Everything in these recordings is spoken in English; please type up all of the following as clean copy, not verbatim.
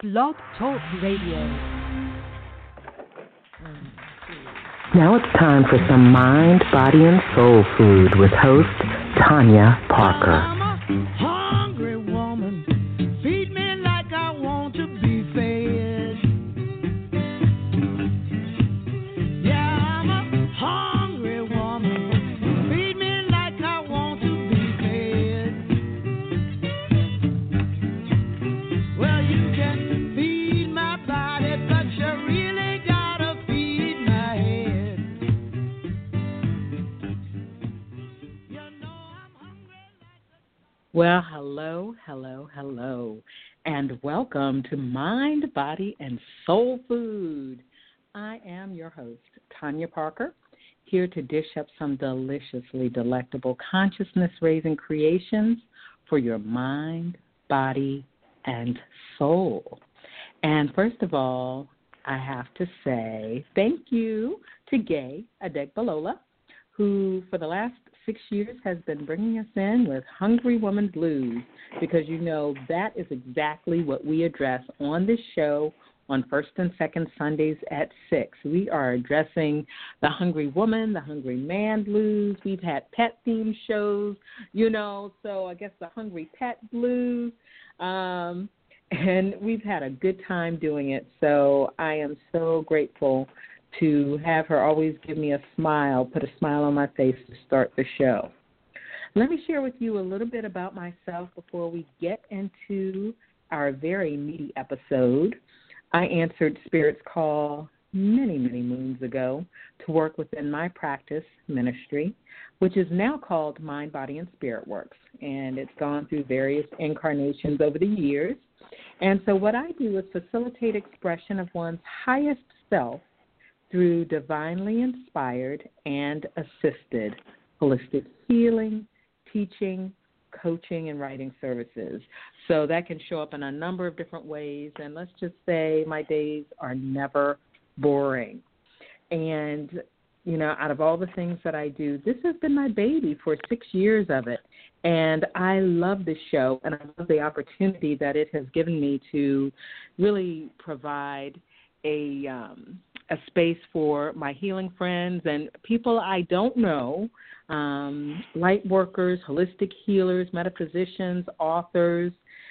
Blog Talk Radio. Now it's time for some mind, body, and soul food with host Tanya Parker. Well, hello, and welcome to Mind, Body, and Soul Food. I am your host, Tanya Parker, here to dish up some deliciously delectable consciousness-raising creations for your mind, body, and soul. And first of all, I have to say thank you to Gay Adegbalola, who for the last 6 years has been bringing us in with Hungry Woman Blues, because you know that is exactly what we address on this show on first and second Sundays at 6. We are addressing the hungry woman, the hungry man blues. We've had pet-themed shows, so I guess the hungry pet blues. And we've had a good time doing it, so I am so grateful to have her always give me a smile, put a smile on my face to start the show. Let me share with you a little bit about myself before we get into our very meaty episode. I answered Spirit's call many, many moons ago to work within my practice ministry, which is now called Mind, Body, and Spirit Works, and it's gone through various incarnations over the years. And so what I do is facilitate expression of one's highest self through divinely inspired and assisted holistic healing, teaching, coaching, and writing services. So that can show up in a number of different ways, and let's just say my days are never boring. And, out of all the things that I do, this has been my baby for 6 years of it. And I love this show, and I love the opportunity that it has given me to really provide a space for my healing friends and people I don't know, light workers, holistic healers, metaphysicians, authors,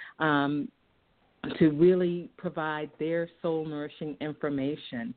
to really provide their soul-nourishing information.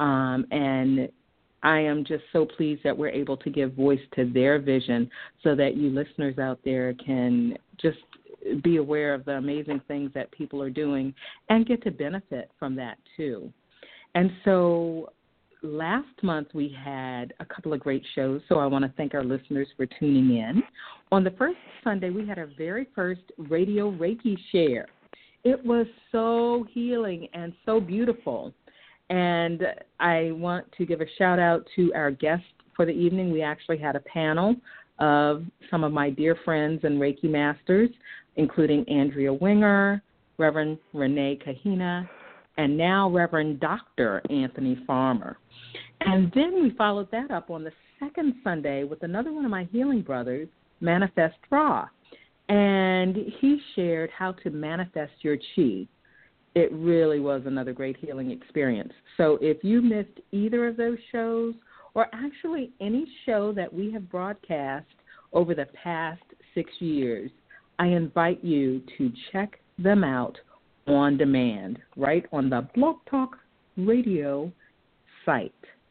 And I am just so pleased that we're able to give voice to their vision so that you listeners out there can just be aware of the amazing things that people are doing and get to benefit from that too. And so last month we had a couple of great shows, so I want to thank our listeners for tuning in. On the first Sunday, we had our very first Radio Reiki share. It was so healing and so beautiful. And I want to give a shout-out to our guests for the evening. We actually had a panel of some of my dear friends and Reiki masters, including Andrea Winger, Reverend Renee Kahina, and now Reverend Dr. Anthony Farmer. And then we followed that up on the second Sunday with another one of my healing brothers, Manifest Ra. And he shared how to manifest your chi. It really was another great healing experience. So if you missed either of those shows, or actually any show that we have broadcast over the past 6 years, I invite you to check them out on demand, right on the Blog Talk Radio site.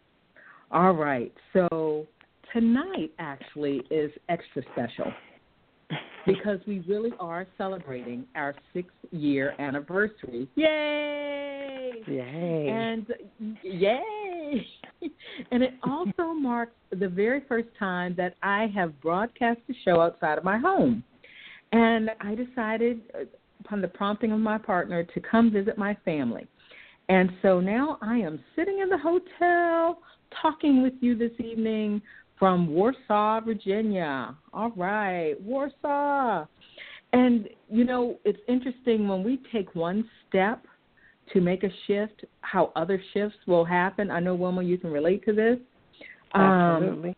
All right, so tonight actually is extra special because we really are celebrating our 6-year anniversary. Yay! Yay! And yay! And it also marks the very first time that I have broadcast a show outside of my home. And I decided, upon the prompting of my partner, to come visit my family. And so now I am sitting in the hotel talking with you this evening from Warsaw, Virginia. All right, Warsaw. And, it's interesting when we take one step to make a shift, how other shifts will happen. I know, Wilma, you can relate to this. Absolutely.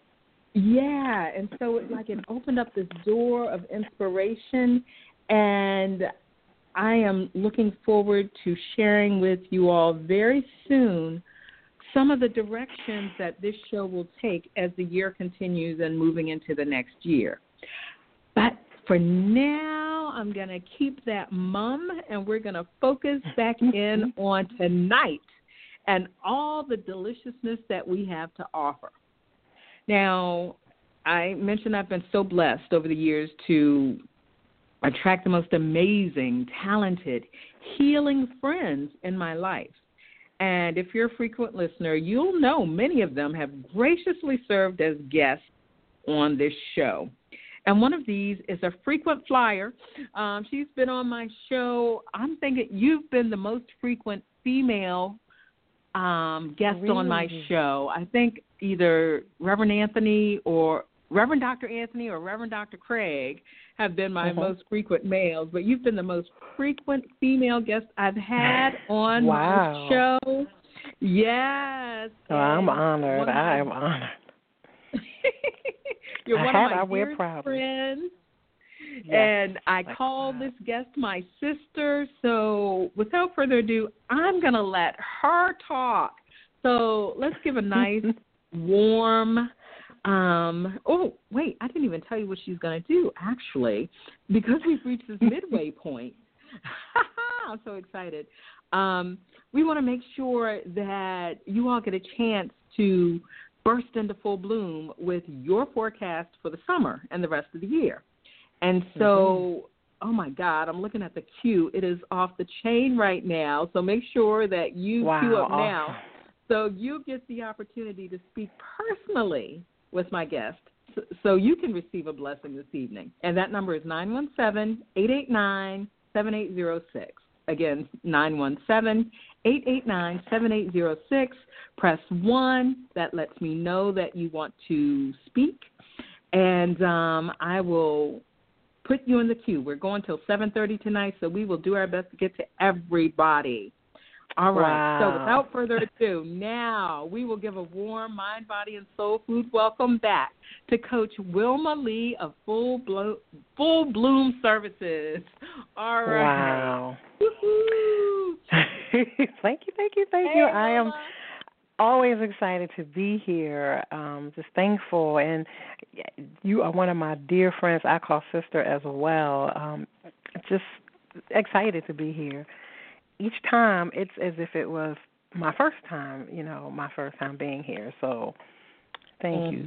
Yeah, and so it opened up this door of inspiration, and I am looking forward to sharing with you all very soon some of the directions that this show will take as the year continues and moving into the next year. But for now, I'm going to keep that mum, and we're going to focus back in on tonight and all the deliciousness that we have to offer. Now, I mentioned I've been so blessed over the years to attract the most amazing, talented, healing friends in my life. And if you're a frequent listener, you'll know many of them have graciously served as guests on this show. And one of these is a frequent flyer. She's been on my show. I'm thinking you've been the most frequent female guest on my show. I think either Reverend Dr. Anthony or Reverend Dr. Craig have been my most frequent males, but you've been the most frequent female guest I've had on my show. Yes. Oh, I'm honored. I am honored. You're one of my dearest friends. Yes, and I call this guest my sister. So without further ado, I'm going to let her talk. So let's give a nice, warm, oh, wait, I didn't even tell you what she's going to do, actually, because we've reached this midway point. I'm so excited. We want to make sure that you all get a chance to burst into full bloom with your forecast for the summer and the rest of the year. And so, oh, my God, I'm looking at the queue. It is off the chain right now, so make sure that you queue up now so you get the opportunity to speak personally with my guest so you can receive a blessing this evening. And that number is 917-889-7806. Again, 917-889-7806. Press 1. That lets me know that you want to speak. And I will put you in the queue. We're going till 7:30 tonight, so we will do our best to get to everybody. All right. So without further ado, now we will give a warm mind, body, and soul food welcome back to Coach Wilma Lee of Full Bloom Services. All right. Wow. Thank you. I am always excited to be here. Just thankful. And you are one of my dear friends I call sister as well. Just excited to be here. Each time, it's as if it was my first time, my first time being here. So thank you.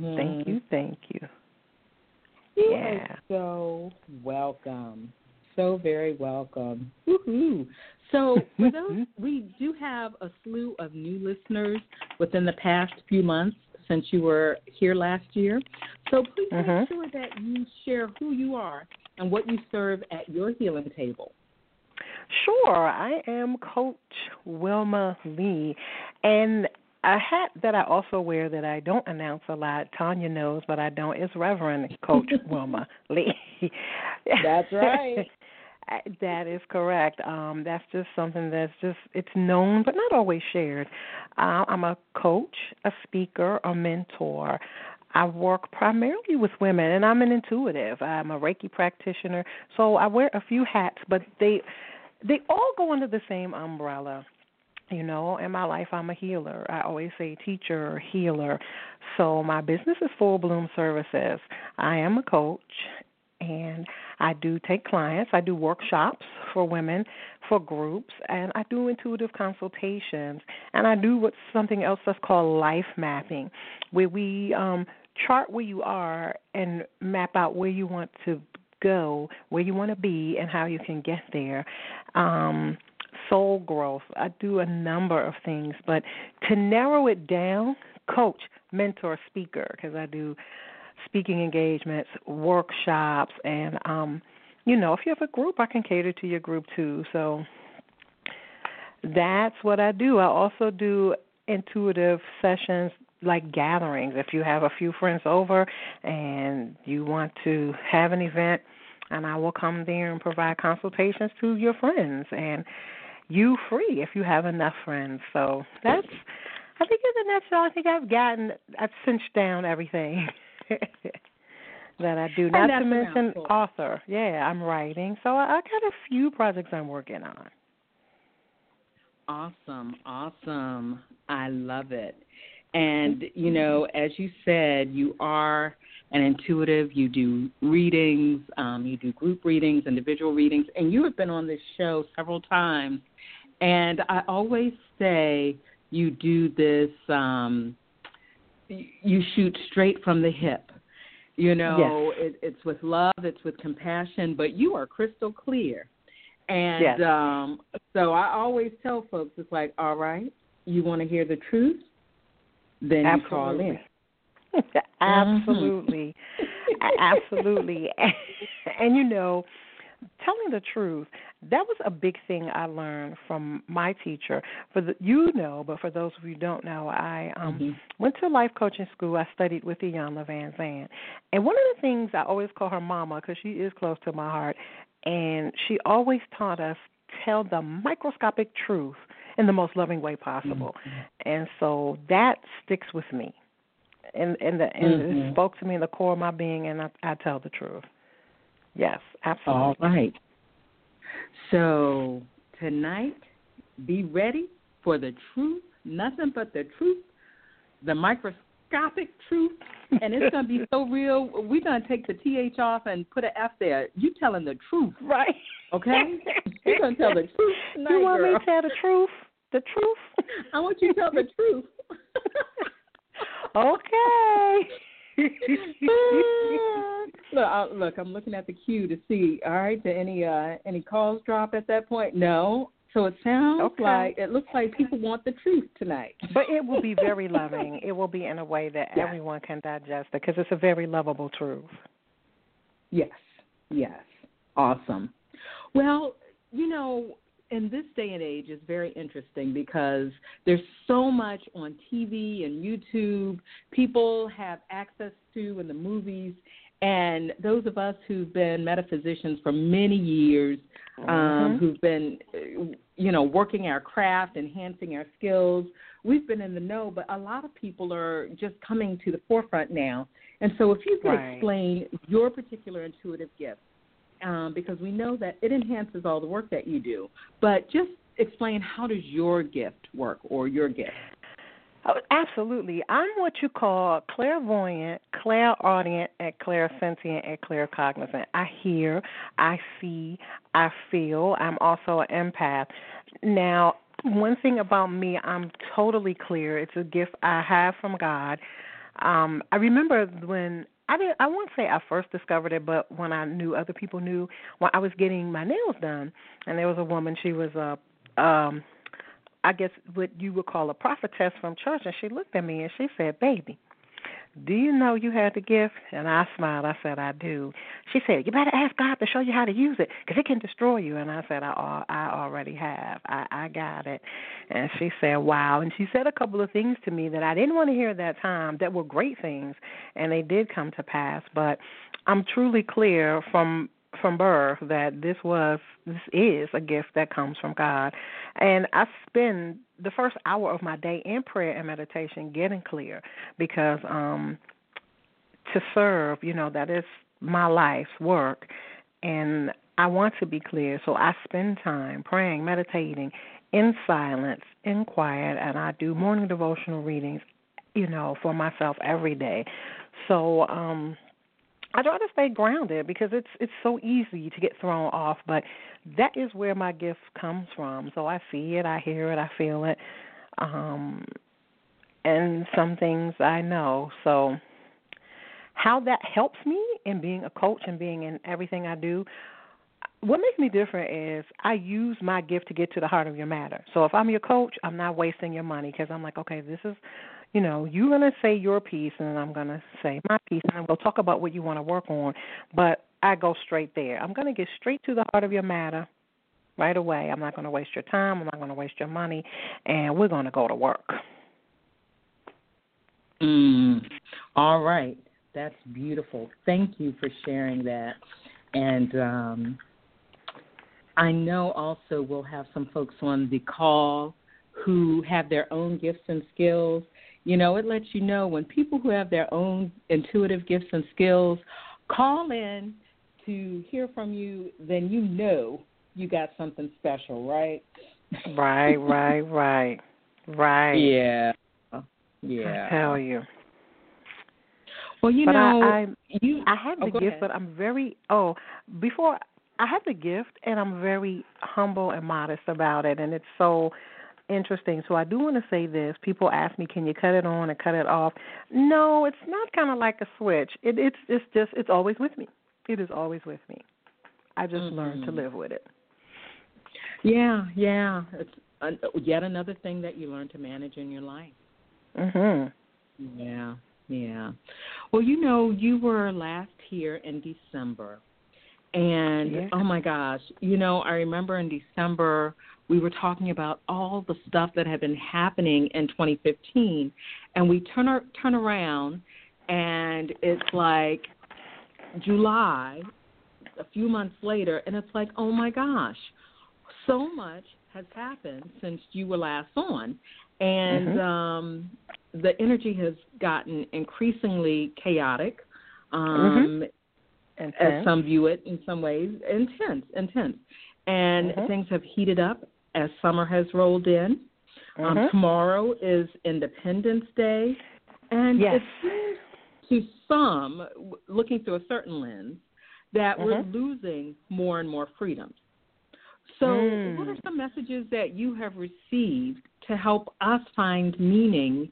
You are so welcome. So very welcome. Woohoo. So for those, we do have a slew of new listeners within the past few months since you were here last year. So please make sure that you share who you are and what you serve at your healing table. Sure. I am Coach Wilma Lee, and a hat that I also wear that I don't announce a lot, Tanya knows, but I don't, is Reverend Coach Wilma Lee. That's right. That is correct. That's just something it's known but not always shared. I'm a coach, a speaker, a mentor. I work primarily with women, and I'm an intuitive. I'm a Reiki practitioner, so I wear a few hats, but they all go under the same umbrella. In my life, I'm a healer. I always say teacher, healer. So my business is Full Bloom Services. I am a coach, and I do take clients. I do workshops for women, for groups, and I do intuitive consultations. And I do something else that's called life mapping, where we chart where you are and map out where you want to go, where you want to be, and how you can get there. Soul growth. I do a number of things, but to narrow it down, coach, mentor, speaker, because I do speaking engagements, workshops, and, if you have a group, I can cater to your group too. So that's what I do. I also do intuitive sessions like gatherings. If you have a few friends over and you want to have an event, and I will come there and provide consultations to your friends, and you free if you have enough friends. So that's, I think in a nutshell, I've cinched down everything. that I do. Not to mention author. Yeah, I'm writing. So I got a few projects I'm working on. Awesome. I love it. And, you know, as you said, you are an intuitive. You do readings, you do group readings, individual readings, and you have been on this show several times. And I always say you do this, you shoot straight from the hip. You know, yes. It's with love, it's with compassion, but you are crystal clear. And yes. So I always tell folks, it's like, all right, you want to hear the truth? Then Absolutely. you call in. Absolutely. Absolutely. And, you know, telling the truth, that was a big thing I learned from my teacher. But for those of you who don't know, I went to life coaching school. I studied with Iyanla Vanzant. And one of the things, I always call her mama because she is close to my heart, and she always taught us, tell the microscopic truth in the most loving way possible. And so that sticks with me. And it spoke to me in the core of my being, and I tell the truth. Yes, absolutely. All right. So tonight, be ready for the truth, nothing but the truth, the microscopic truth, and it's going to be so real. We're going to take the TH off and put an F there. You telling the truth. Right. Okay? You're going to tell the truth tonight, you want girl. me to tell the truth? The truth? I want you to tell the truth. Okay. Look, I'm looking at the queue to see. All right, did any calls drop at that point? No. So it sounds like, it looks like people want the truth tonight. But it will be very loving. It will be in a way that everyone can digest it because it's a very lovable truth. Yes. Awesome. Well, you know, in this day and age, it's very interesting because there's so much on TV and YouTube people have access to in the movies, and those of us who've been metaphysicians for many years, who've been, you know, working our craft, enhancing our skills, we've been in the know, but a lot of people are just coming to the forefront now. And so if you could explain your particular intuitive gift, because we know that it enhances all the work that you do. But just explain, how does your gift work, or your gift? Oh, absolutely. I'm what you call clairvoyant, clairaudient, and clairsentient, and claircognizant. I hear, I see, I feel. I'm also an empath. Now, one thing about me, I'm totally clear. It's a gift I have from God. I remember when I won't say I first discovered it, but when I knew other people knew, when I was getting my nails done, and there was a woman, she was I guess what you would call a prophetess from church, and she looked at me and she said, "Baby, do you know you had the gift?" And I smiled. I said, "I do." She said, "You better ask God to show you how to use it because it can destroy you." And I said, I already have. I got it. And she said, "Wow." And she said a couple of things to me that I didn't want to hear at that time that were great things, and they did come to pass. But I'm truly clear from birth that this is a gift that comes from God. And I spend the first hour of my day in prayer and meditation getting clear because to serve, you know, that is my life's work, and I want to be clear. So I spend time praying, meditating in silence, in quiet, and I do morning devotional readings, you know, for myself every day. So I try to stay grounded because it's so easy to get thrown off, but that is where my gift comes from. So I see it, I hear it, I feel it, and some things I know. So how that helps me in being a coach and being in everything I do, what makes me different is I use my gift to get to the heart of your matter. So if I'm your coach, I'm not wasting your money because I'm like, okay, this is, you know, you're going to say your piece and then I'm going to say my piece and we'll talk about what you want to work on. But I go straight there. I'm going to get straight to the heart of your matter right away. I'm not going to waste your time. I'm not going to waste your money. And we're going to go to work. All right. That's beautiful. Thank you for sharing that. And I know also we'll have some folks on the call who have their own gifts and skills. You know, it lets you know when people who have their own intuitive gifts and skills call in to hear from you, then you know you got something special, right? Right. Yeah. I tell you. Well, but I have the gift, ahead. but I'm very before I have the gift, and I'm very humble and modest about it, and it's so interesting. So I do want to say this. People ask me, can you cut it on and cut it off? No, it's not kind of like a switch. It's always with me. It is always with me. I just learned to live with it. Yeah. It's yet another thing that you learn to manage in your life. Mhm. Yeah. Well, you were last here in December. And, oh, my gosh, I remember in December we were talking about all the stuff that had been happening in 2015, and we turn around, and it's like July, a few months later, and it's like, oh, my gosh, so much has happened since you were last on. And the energy has gotten increasingly chaotic. As some view it in some ways, intense. And things have heated up as summer has rolled in. Tomorrow is Independence Day. And it seems to some, looking through a certain lens, that we're losing more and more freedoms. So what are some messages that you have received to help us find meaning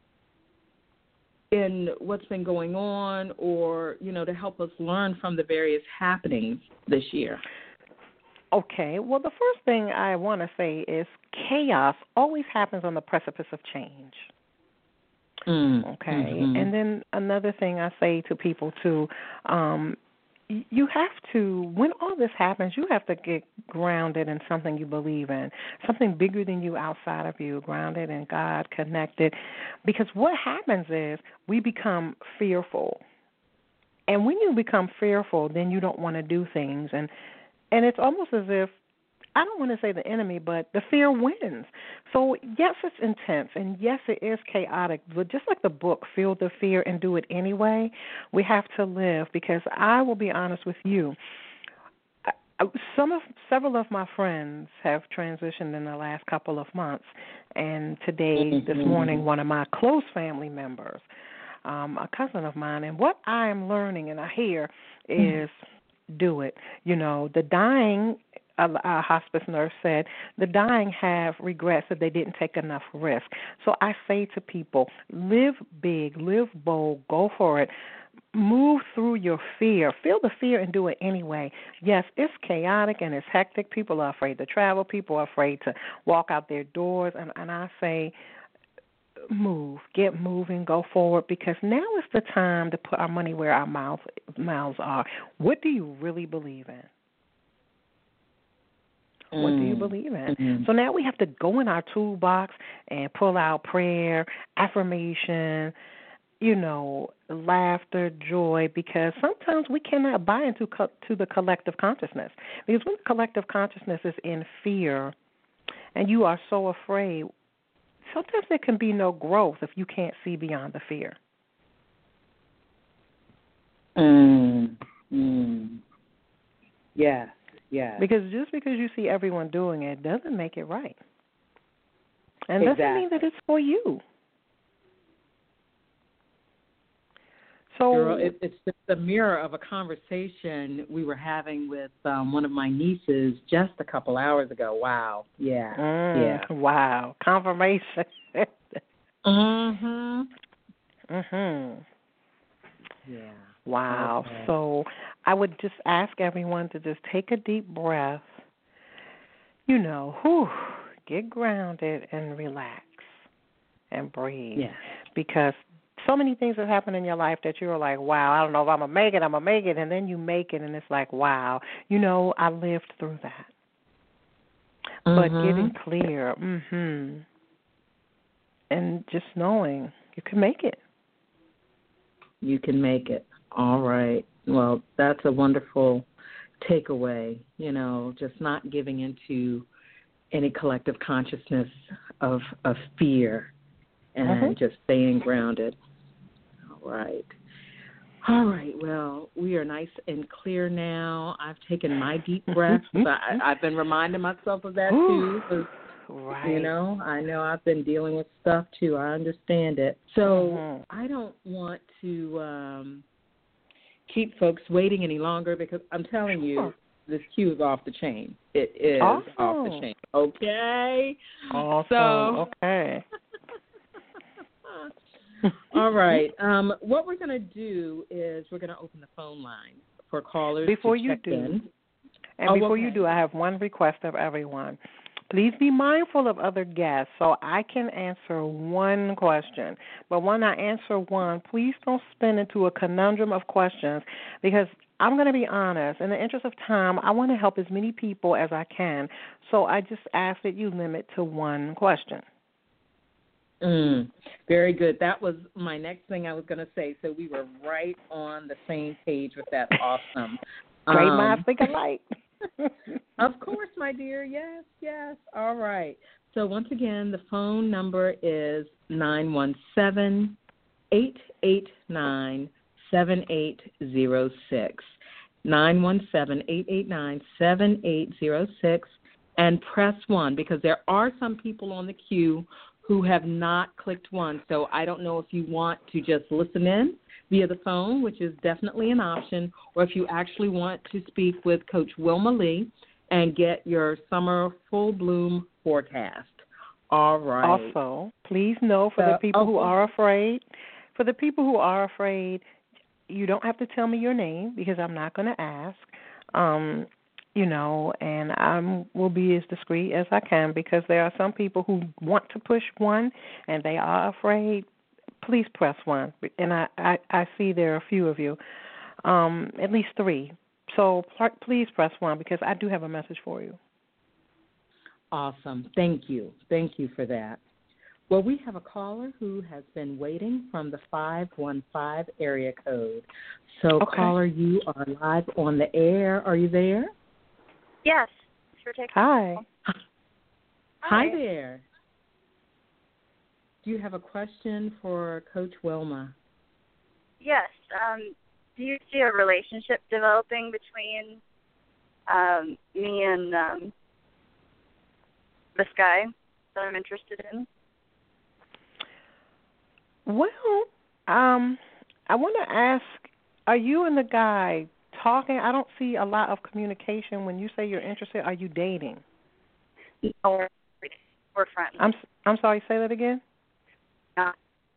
in what's been going on, or, to help us learn from the various happenings this year? Okay. Well, the first thing I want to say is chaos always happens on the precipice of change. Okay. And then another thing I say to people, too, you have to, when all this happens, you have to get grounded in something you believe in, something bigger than you, outside of you, grounded in God, connected. Because what happens is we become fearful. And when you become fearful, then you don't want to do things. And it's almost as if, I don't want to say the enemy, but the fear wins. So, yes, it's intense, and yes, it is chaotic. But just like the book, Feel the Fear and Do It Anyway, we have to live, because I will be honest with you, several of my friends have transitioned in the last couple of months, and today, this morning, one of my close family members, a cousin of mine, and what I am learning and I hear is do it. The dying, a hospice nurse said, the dying have regrets that they didn't take enough risk. So I say to people, live big, live bold, go for it. Move through your fear. Feel the fear and do it anyway. Yes, it's chaotic and it's hectic. People are afraid to travel. People are afraid to walk out their doors. And I say, move, get moving, go forward, because now is the time to put our money where our mouths are. What do you really believe in? What do you believe in? So now we have to go in our toolbox and pull out prayer, affirmation, laughter, joy, because sometimes we cannot buy into to the collective consciousness. Because when the collective consciousness is in fear and you are so afraid, sometimes there can be no growth if you can't see beyond the fear. Yes. Because just because you see everyone doing it doesn't make it right. And doesn't mean that it's for you. So, girl, it's just a mirror of a conversation we were having with one of my nieces just a couple hours ago. Wow. Yeah. Wow. Confirmation. Yeah. Wow. Okay. So I would just ask everyone to just take a deep breath, get grounded and relax and breathe. Yes. Because so many things have happened in your life that you're like, wow, I don't know if I'm going to make it, and then you make it, and it's like, wow, I lived through that. But getting clear, and just knowing you can make it. You can make it. All right. Well, that's a wonderful takeaway, just not giving into any collective consciousness of fear and just staying grounded. All right. All right. Well, we are nice and clear now. I've taken my deep breaths. I've been reminding myself of that, too. 'Cause, right. I know I've been dealing with stuff, too. I understand it. So I don't want to keep folks waiting any longer because I'm telling you, this cue is off the chain. It is off the chain. Okay? Awesome. So, okay. All right. What we're going to do is we're going to open the phone line for callers before to you check do, in. And before you do, I have one request of everyone. Please be mindful of other guests so I can answer one question. But when I answer one, please don't spin into a conundrum of questions because I'm going to be honest. In the interest of time, I want to help as many people as I can. So I just ask that you limit to one question. Very good. That was my next thing I was going to say. So we were right on the same page with that. Awesome. Great minds think alike. Of course, my dear. Yes, yes. All right. So once again, the phone number is 917-889-7806. 917-889-7806. And press 1 because there are some people on the queue who have not clicked 1. So I don't know if you want to just listen in via the phone, which is definitely an option, or if you actually want to speak with Coach Wilma Lee and get your summer full bloom forecast. All right. Also, please know for the people who are afraid, you don't have to tell me your name because I'm not going to ask. And I will be as discreet as I can because there are some people who want to push 1 and they are afraid. Please press 1. And I see there are a few of you, at least 3. So please press 1 because I do have a message for you. Awesome. Thank you. Thank you for that. Well, we have a caller who has been waiting from the 515 area code. So, caller, you are live on the air. Are you there? Yes. Hi. Hi there. Do you have a question for Coach Wilma? Yes. Do you see a relationship developing between me and this guy that I'm interested in? Well, I want to ask, are you and the guy talking? I don't see a lot of communication. When you say you're interested, are you dating? No, we're friends. I'm sorry, say that again? No.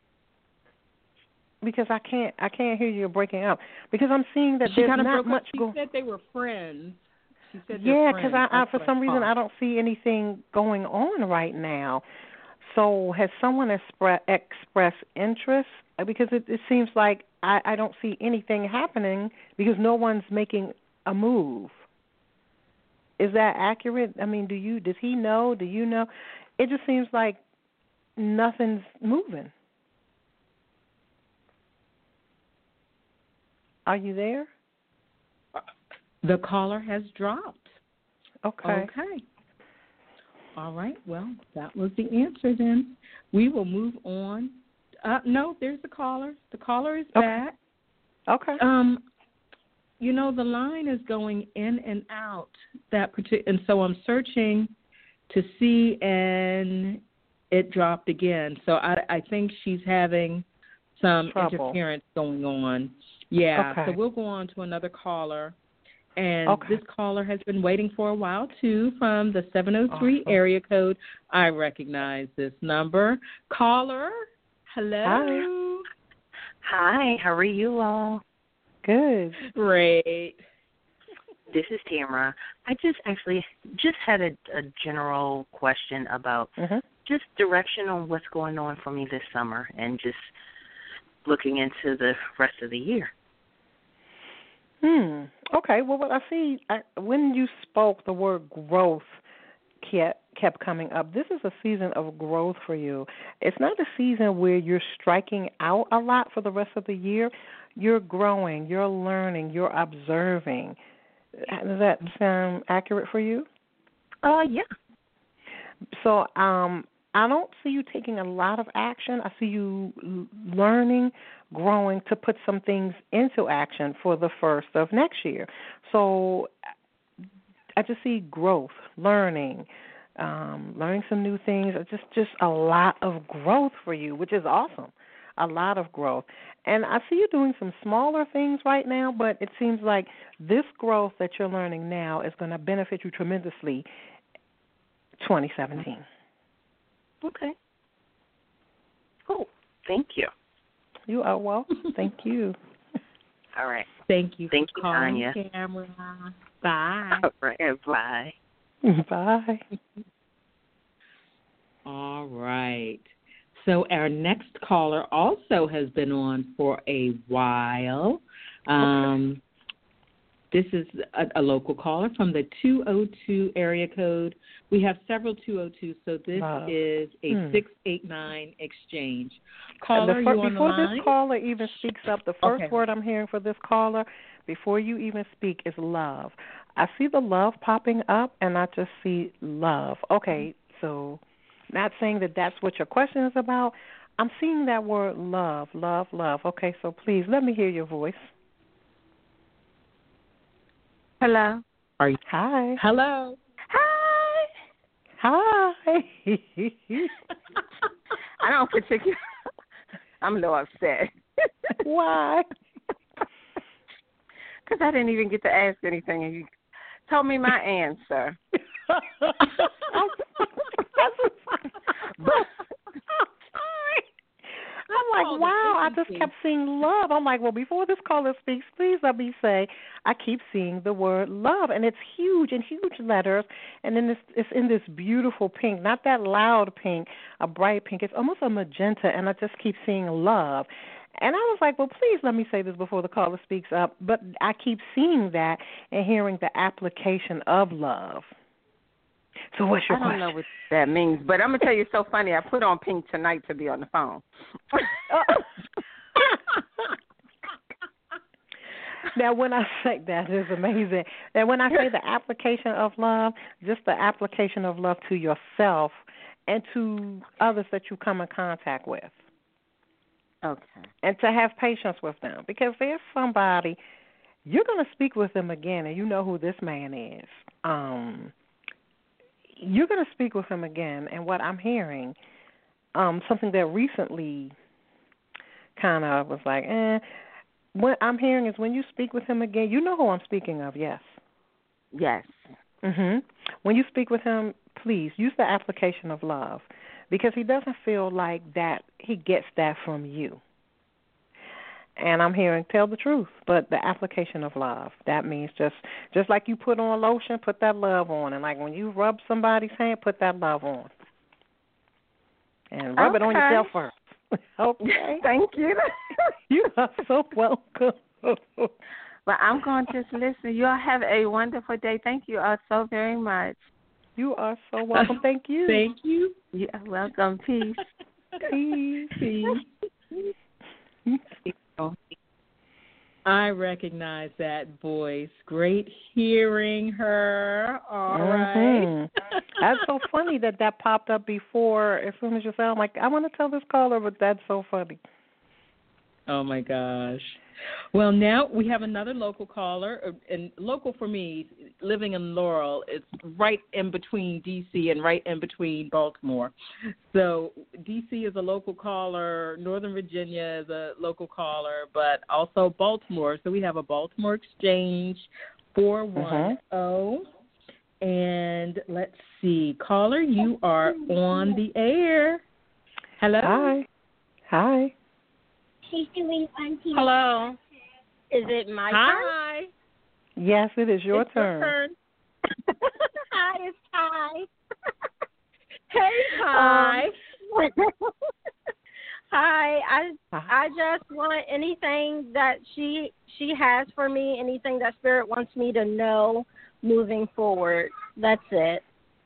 Because I can't hear you breaking up. Because I'm seeing that there's not much going on. She said they were friends. She said yeah, because I for some reason I don't see anything going on right now. So has someone expressed interest? Because it seems like I don't see anything happening because no one's making a move. Is that accurate? I mean, does he know? Do you know? It just seems like nothing's moving. Are you there? The caller has dropped. Okay. All right. Well, that was the answer then. We will move on. No, there's the caller. The caller is back. Okay. The line is going in and out and so I'm searching to see, and it dropped again. So I think she's having some interference going on. Yeah. Okay. So we'll go on to another caller. And this caller has been waiting for a while, too, from the 703 area code. I recognize this number. Caller, hello. Hi, how are you all? Good. Great. This is Tamara. I just had a general question about just direction on what's going on for me this summer and just looking into the rest of the year. Okay. Well, what I see, when you spoke, the word growth kept coming up. This is a season of growth for you. It's not a season where you're striking out a lot for the rest of the year. You're growing, you're learning, you're observing. Does that sound accurate for you? Yeah. So I I don't see you taking a lot of action. I see you learning, growing to put some things into action for the first of next year. So I just see growth, learning some new things. Just a lot of growth for you, which is awesome. A lot of growth. And I see you doing some smaller things right now, but it seems like this growth that you're learning now is going to benefit you tremendously 2017. Okay. Cool. Thank you. You are welcome. Thank you. All right. Thank you Thank for you, calling, Tanya. Tamara. Bye. All right. Bye. Bye. All right. So our next caller also has been on for a while. This is a local caller from the 202 area code. We have several 202s, so this is a 689 exchange. Caller, you on the line? Before this caller even speaks up, the first word I'm hearing for this caller, before you even speak, is love. I see the love popping up, and I just see love. Okay, so not saying that that's what your question is about. I'm seeing that word love, love, love. Okay, so please let me hear your voice. Hello. Are you? Hi. Hello. Hi. Hi. I don't particularly. I'm a little upset. Why? Because I didn't even get to ask anything, and you told me my answer. I'm like, wow, I just kept seeing love. I'm like, well, before this caller speaks, please let me say, I keep seeing the word love, and it's huge in huge letters, and then it's in this beautiful pink, not that loud pink, a bright pink. It's almost a magenta, and I just keep seeing love. And I was like, well, please let me say this before the caller speaks up, but I keep seeing that and hearing the application of love. So what's your question? I don't know what that means, but I'm going to tell you, it's so funny. I put on pink tonight to be on the phone. Now, when I say that is amazing. Now, when I say the application of love, just the application of love to yourself and to others that you come in contact with. Okay. And to have patience with them. Because there's somebody, you're going to speak with them again, and you know who this man is. You're going to speak with him again, and what I'm hearing, something that recently kind of was like, what I'm hearing is when you speak with him again, you know who I'm speaking of, yes? Yes. Mm-hmm. When you speak with him, please use the application of love, because he doesn't feel like that he gets that from you. And I'm hearing tell the truth, but the application of love, that means just like you put on lotion, put that love on. And like when you rub somebody's hand, put that love on. And rub it on yourself first. Okay. Thank you. You are so welcome. Well, I'm going to just listen. You all have a wonderful day. Thank you all so very much. You are so welcome. Thank you. Thank you. You're welcome. Peace. Peace. Peace. I recognize that voice. Great hearing her. All right. That's so funny that popped up before. As soon as you said, I'm like, I want to tell this caller, but that's so funny. Oh, my gosh. Well, now we have another local caller, and local for me, living in Laurel, it's right in between D.C. and right in between Baltimore. So D.C. is a local caller, Northern Virginia is a local caller, but also Baltimore. So we have a Baltimore Exchange 410. And let's see, caller, you are on the air. Hello. Hi. She's doing Auntie. Hello. Is it my turn? Hi. Yes, it is your turn. Hi, it's Ty. Hey, Ty. Hi. I just want anything that she has for me, anything that Spirit wants me to know moving forward. That's it.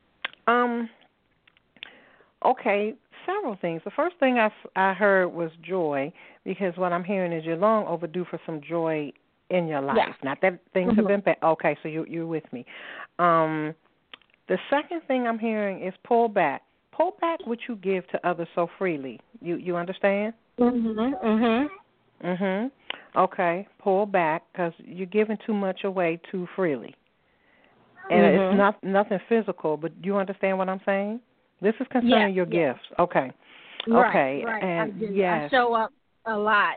Okay, several things. The first thing I heard was joy, because what I'm hearing is you're long overdue for some joy in your life. Yeah. Not that things have been bad. Okay, so you're with me. The second thing I'm hearing is pull back. pull back what you give to others so freely. You understand? Okay, pull back because you're giving too much away too freely. And it's nothing physical, but you understand what I'm saying? This is concerning your gifts. Okay. Okay. Right. And I show up a lot.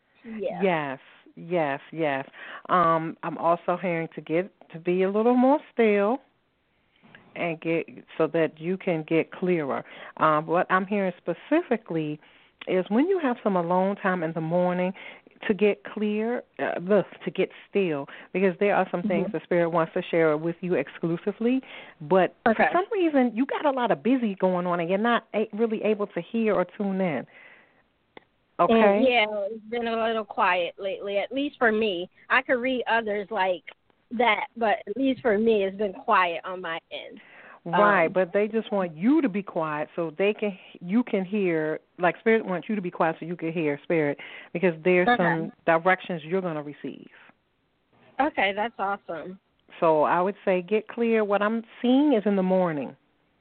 Yes. I'm also hearing to be a little more still and get so that you can get clearer. What I'm hearing specifically is when you have some alone time in the morning, to get clear, to get still, because there are some things the Spirit wants to share with you exclusively, but for some reason you got a lot of busy going on and you're not really able to hear or tune in. Okay? And it's been a little quiet lately, at least for me. I could read others like that, but at least for me it's been quiet on my end. Right, but they just want you to be quiet so you can hear, like Spirit wants you to be quiet so you can hear Spirit, because there's some directions you're going to receive. Okay, that's awesome. So I would say get clear. What I'm seeing is in the morning.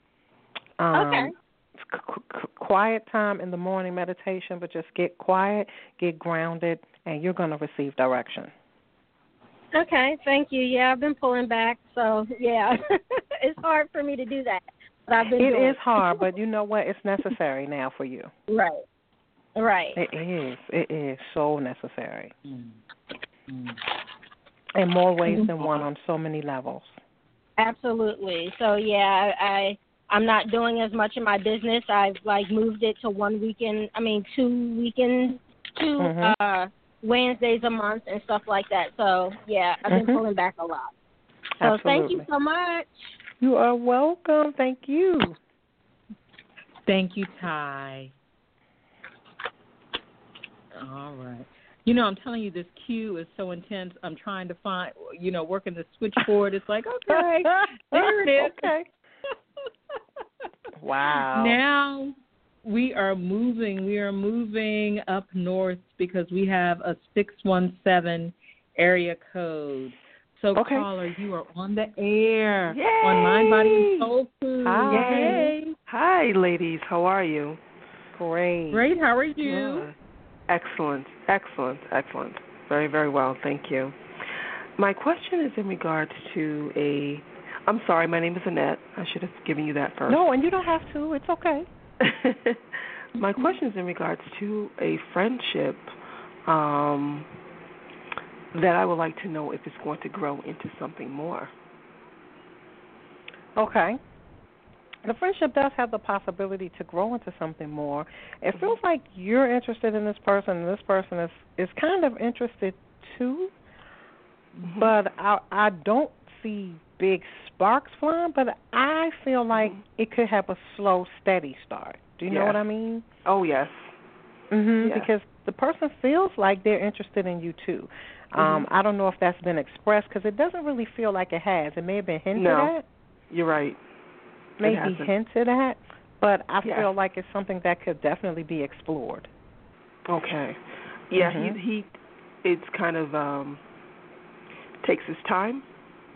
Quiet time in the morning meditation, but just get quiet, get grounded, and you're going to receive direction. Okay, thank you. Yeah, I've been pulling back, so it's hard for me to do that. But I've been doing it is hard, but you know what? It's necessary now for you. Right. It is so necessary. In more ways than one, on so many levels. Absolutely. So I'm not doing as much in my business. I've moved it to 2 weekends, 2 Wednesdays a month and stuff like that. So, I've been pulling back a lot. So, Absolutely. Thank you so much. You are welcome. Thank you. Thank you, Ty. All right. I'm telling you, this queue is so intense. I'm trying to find, working the switchboard. It's like, okay, there it is. Okay. Wow. Now we are moving up north because we have a 617 area code. So, caller, you are on the air. Yay! On Mind, Body, and Soul Food. Hi. Yay. Hi, ladies. How are you? Great. How are you? Excellent. Very, very well. Thank you. My question is in regards to I'm sorry, my name is Annette. I should have given you that first. No, and you don't have to. It's okay. My question is in regards to a friendship that I would like to know if it's going to grow into something more. Okay. The friendship does have the possibility to grow into something more. It feels like you're interested in this person, and this person is kind of interested too, but I don't see big sparks flying, but I feel like it could have a slow, steady start. Do you know what I mean? Oh, yes. Yes. Because the person feels like they're interested in you too. I don't know if that's been expressed because it doesn't really feel like it has. It may have been hinted at. You're right. Maybe hinted at, but I feel like it's something that could definitely be explored. Okay. Yeah, he it's kind of takes his time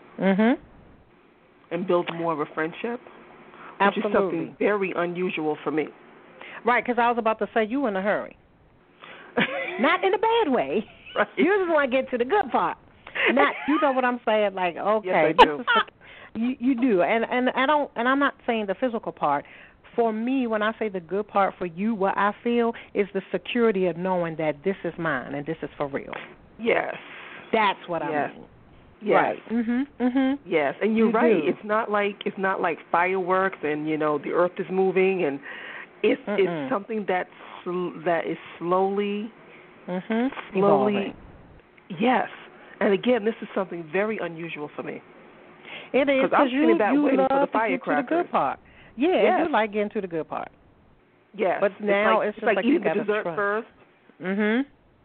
and builds more of a friendship, which is something very unusual for me. Right, because I was about to say you in a hurry. Not in a bad way. Right. You just want to get to the good part. Not, you know what I'm saying? Like, okay, yes, I do. You do, and I'm not saying the physical part. For me, when I say the good part for you, what I feel is the security of knowing that this is mine and this is for real. Yes. That's what I mean. Yes. Right. Yes, and you're right. It's not like fireworks and the earth is moving, and it's something that is slowly. Evolving. Yes, and again, this is something very unusual for me. It is because you love for the firecrackers. To the good part. Yeah, you like getting to the good part. Yes, but now it's just like eating you the dessert first. And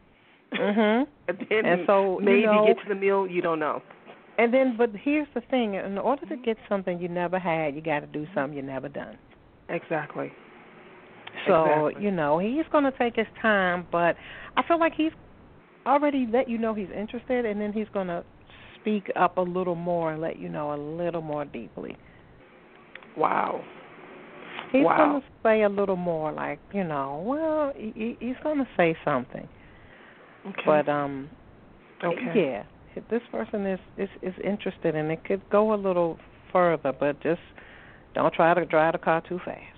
then so maybe get to the meal. You don't know. And then, but here's the thing: in order to get something you never had, you got to do something you never done. Exactly. So he's going to take his time, but I feel like he's already let you know he's interested, and then he's going to speak up a little more and let you know a little more deeply. Wow. He's going to say a little more, like, you know, well, he's going to say something. Okay. But okay. Yeah, this person is interested, and it could go a little further, but just don't try to drive the car too fast.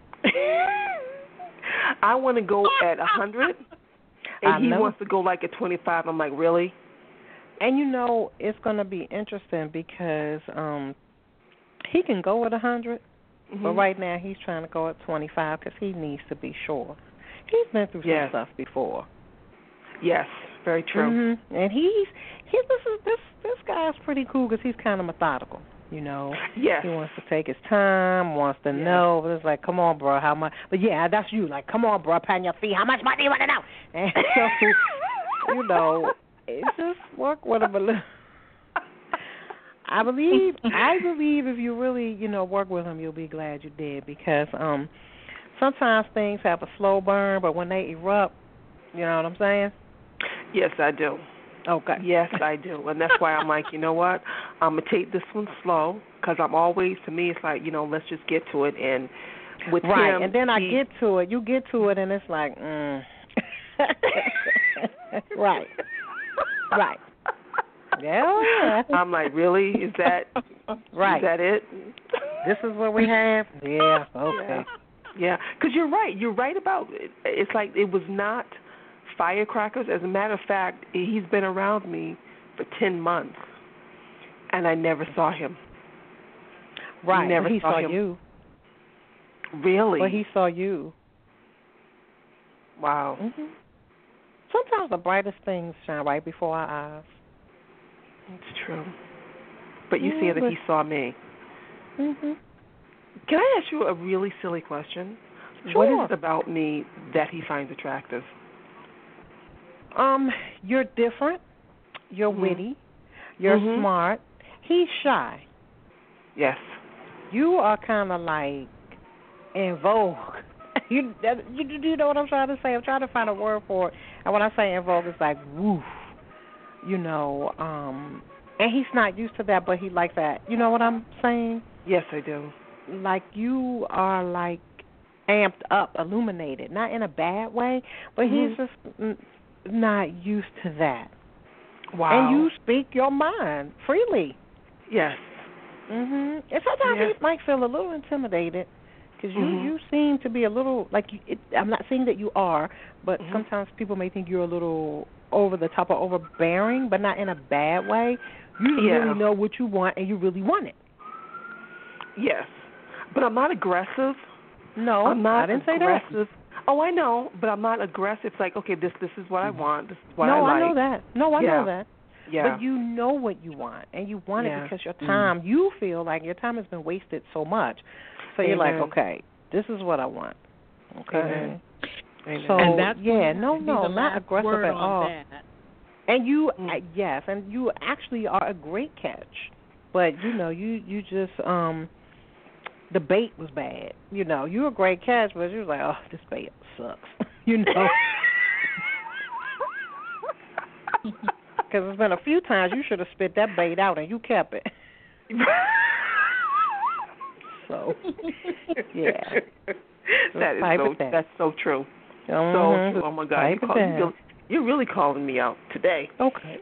I want to go at 100, and he wants to go like at 25. I'm like, really? And you know, it's going to be interesting because he can go at 100, but right now he's trying to go at 25 because he needs to be sure. He's been through some stuff before. Yes, very true. And this guy's pretty cool because he's kind of methodical. You know, yes. He wants to take his time, wants to know. But it's like, come on, bro, how much? But yeah, that's you. Like, come on, bro, pan your feet. How much money you want to know? And so, you know, it's just work with him a little. I believe if you really, you know, work with him, you'll be glad you did because sometimes things have a slow burn, but when they erupt, you know what I'm saying? Yes, I do. Okay. Yes, I do. And that's why I'm like, you know what? I'm going to take this one slow because I'm always, to me, it's like, you know, let's just get to it. And with him. And then I get to it. You get to it, and it's like, Right. Yeah. I'm like, really? Is that right? Is that it? This is what we have? Yeah, okay. Yeah, because you're right. You're right about it. It's like it was not firecrackers. As a matter of fact, he's been around me for 10 months, and I never saw him. Right. Never he saw him. you. Really? Well, he saw you. Wow. Sometimes the brightest things shine right before our eyes. It's true. But you see that he saw me. Can I ask you a really silly question? Sure. What is it about me that he finds attractive? You're different. You're witty. You're smart. He's shy. Yes. You are kind of like in vogue. You know what I'm trying to say? I'm trying to find a word for it. And when I say in vogue, it's like woof. You know, and he's not used to that, but he likes that. You know what I'm saying? Yes, I do. Like you are like amped up, illuminated, not in a bad way, but he's just not used to that. Wow. And you speak your mind freely. Yes. And sometimes he might feel a little intimidated because you seem to be a little like I'm not saying that you are, but sometimes people may think you're a little over the top or overbearing, but not in a bad way. You really know what you want, and you really want it. Yes, but I'm not aggressive. No, I'm not. I didn't aggressive. say that. Oh, I know, but I'm not aggressive. It's like, okay, this is what I want. This is what I like. No, I know that. No, I know that. Yeah. But you know what you want, and you want it because your time, you feel like your time has been wasted so much. So you're like, okay, this is what I want. Okay. Amen. So, and that's not aggressive at all. That. And you, yes, and you actually are a great catch. But, you know, you just, the bait was bad. You know, you're a great catch, but you was like, oh, this bait sucks. You know. Because there's been a few times you should have spit that bait out and you kept it. So, yeah. That's so true. So true. Oh, my God. You're really calling me out today. Okay.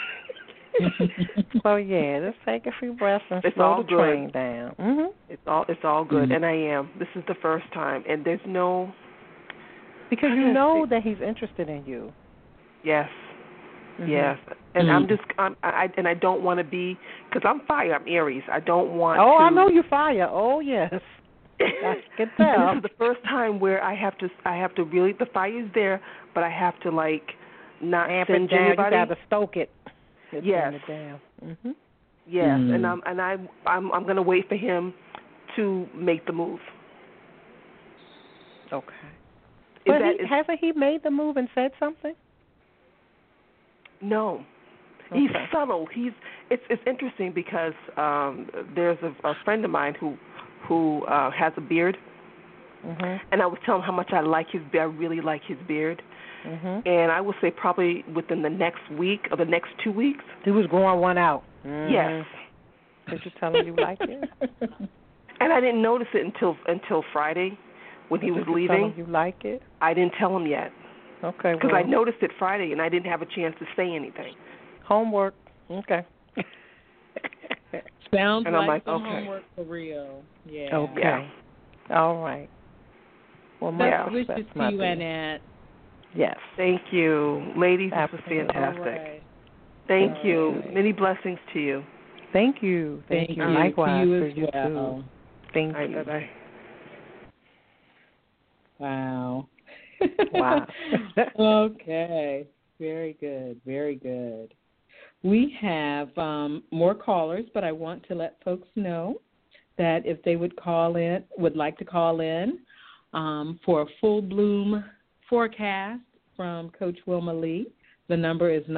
So, yeah, just take a few breaths and slow the train down. It's all good, and I am. This is the first time, and there's no... Because you know that he's interested in you. Yes. Yes, and I don't want to be, because I'm fire, I'm Aries. I don't want to. Oh, I know you're fire. Oh, yes. I can tell. And this is the first time where I have to really, the fire is there, but I have to like not send anybody. You got to stoke it. Yes. It down. Yes, and I'm going to wait for him to make the move. Okay. But hasn't he made the move and said something? No, he's subtle. It's interesting because there's a friend of mine who has a beard, and I was telling him how much I like his beard. I really like his beard, and I would say probably within the next week or the next 2 weeks, he was growing one out. Yes. Did you tell him you like it? And I didn't notice it until Friday when he was leaving. Tell him you like it? I didn't tell him yet. Okay. Because I noticed it Friday and I didn't have a chance to say anything. Homework. Okay. Sounds and like some homework for real. Yeah. Okay. Yeah. All right. Well, best wishes to you, Annette. Yes. Thank you. Ladies, absolutely. This was fantastic. Right. Thank you. Many blessings to you. Thank you. Thank you. Likewise to you for as you well. too. Thank you. Bye-bye. Wow. Wow. Okay. Very good. Very good. We have more callers, but I want to let folks know that if they would like to call in for a full bloom forecast from Coach Wilma Lee, the number is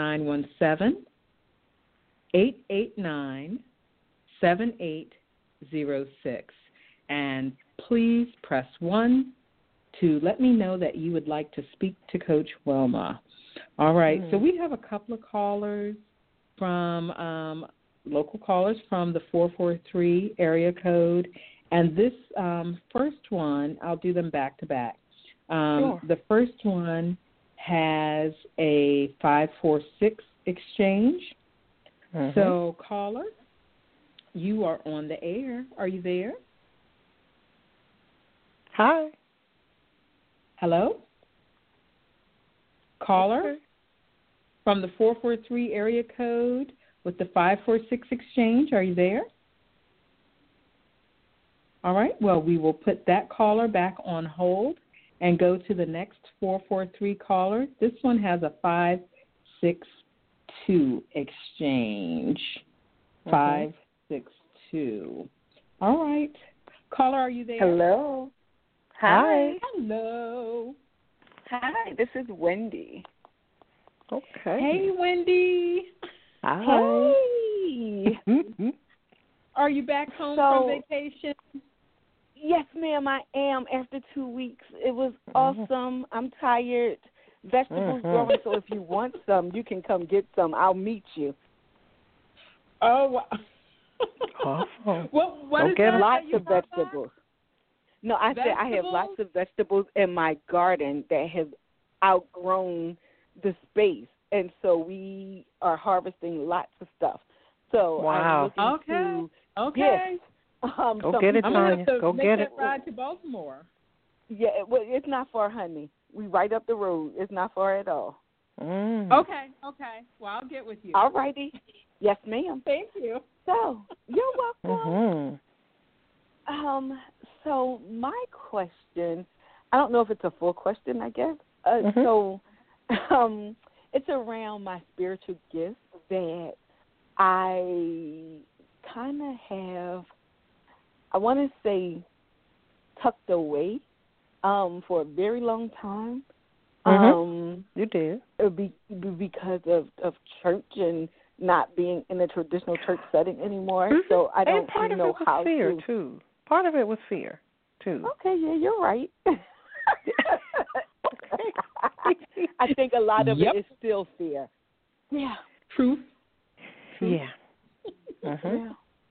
917-889-7806. And please press 1 to let me know that you would like to speak to Coach Wilma. All right, so we have a couple of callers from local callers from the 443 area code. And this first one, I'll do them back to back. Sure. The first one has a 546 exchange. Mm-hmm. So, caller, you are on the air. Are you there? Hi. Hello? Caller okay. From the 443 area code with the 546 exchange. Are you there? All right. Well, we will put that caller back on hold and go to the next 443 caller. This one has a 562 exchange. 562. All right. Caller, are you there? Hello. Hi. Hello. Hi, this is Wendy. Okay. Hey, Wendy. Hi. Hey. Are you back home from vacation? Yes, ma'am, I am. After 2 weeks, it was awesome. I'm tired. Vegetables growing, so if you want some, you can come get some. I'll meet you. Oh, wow. Awesome. What is get that lots you of vegetables. No, I said I have lots of vegetables in my garden that have outgrown the space, and so we are harvesting lots of stuff. So wow. I'm looking to okay. Go get it, Tanya. Go get it. Ride to Baltimore. Yeah, well, it's not far, honey. We right up the road. It's not far at all. Okay. Well, I'll get with you. All righty. Yes, ma'am. Thank you. So, you're welcome. Mm-hmm. So my question, I don't know if it's a full question, I guess. So, it's around my spiritual gifts that I kind of have, I want to say, tucked away for a very long time. You did. Because of church and not being in a traditional church setting anymore. So I don't know how fear, to. too. Part of it was fear, too. Okay, yeah, you're right. I think a lot of it is still fear. Yeah. Truth. Yeah. Yeah.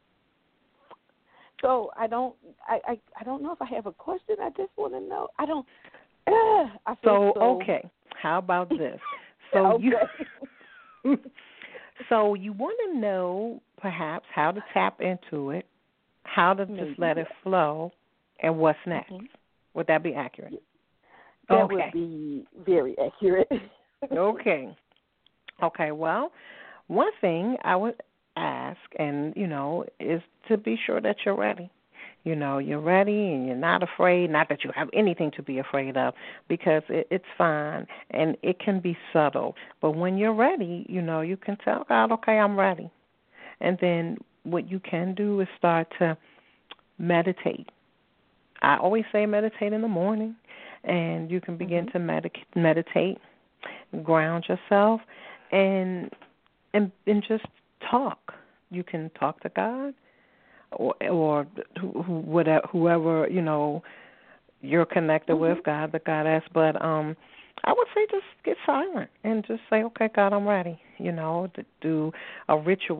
So I don't know if I have a question. I just want to know. I don't. I feel so. Okay. How about this? So so you want to know perhaps how to tap into it, how to just let it flow, and what's next. Would that be accurate? That would be very accurate. Okay. Well, one thing I would ask, and, is to be sure that you're ready. You're ready and you're not afraid. Not that you have anything to be afraid of, because it's fine and it can be subtle. But when you're ready, you can tell God, okay, I'm ready. And then what you can do is start to meditate. I always say meditate in the morning, and you can begin to meditate, ground yourself, and just talk. You can talk to God, or whoever you're connected with, God, the goddess. But I would say just get silent and just say, okay, God, I'm ready. To do a ritual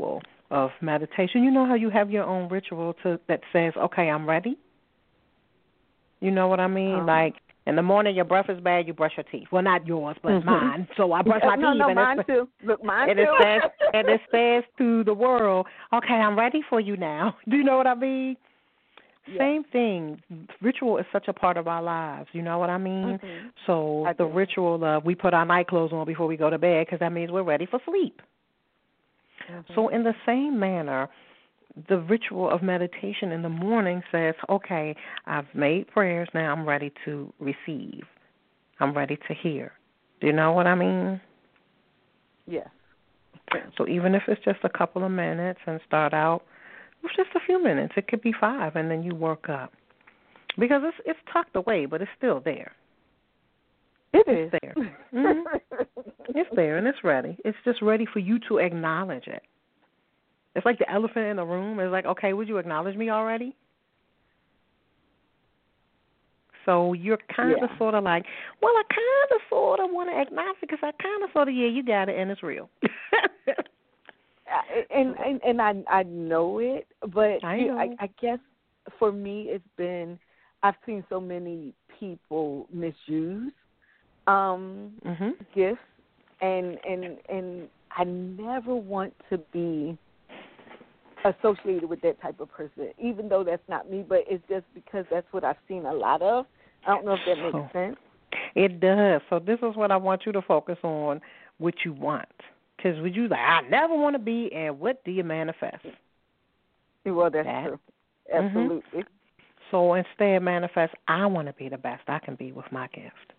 of meditation, you know how you have your own ritual that says, okay, I'm ready? You know what I mean? Like, in the morning, your breath is bad, you brush your teeth. Well, not yours, but mine. So I brush my teeth. No, mine too. Look, mine too. It says to the world, okay, I'm ready for you now. Do you know what I mean? Yeah. Same thing. Ritual is such a part of our lives. You know what I mean? Mm-hmm. So the ritual of we put our night clothes on before we go to bed because that means we're ready for sleep. Mm-hmm. So in the same manner, the ritual of meditation in the morning says, okay, I've made prayers, now I'm ready to receive. I'm ready to hear. Do you know what I mean? Yes. So even if it's just a couple of minutes and start out with just a few minutes, it could be 5, and then you work up. Because it's tucked away, but it's still there. It's there. Mm-hmm. It's there, and it's ready. It's just ready for you to acknowledge it. It's like the elephant in the room. It's like, okay, would you acknowledge me already? So you're kind of sort of like, well, I kind of sort of want to acknowledge it because I kind of sort of, you got it, and it's real. and I know it, but I guess for me it's been, I've seen so many people misuse gifts, and I never want to be associated with that type of person, even though that's not me, but it's just because that's what I've seen a lot of. I don't know if that makes sense. It does. So this is what I want you to focus on, what you want. Because would you like, I never want to be, and what do you manifest? Well, that's true. Absolutely. Mm-hmm. So instead manifest, I want to be the best I can be with my gift.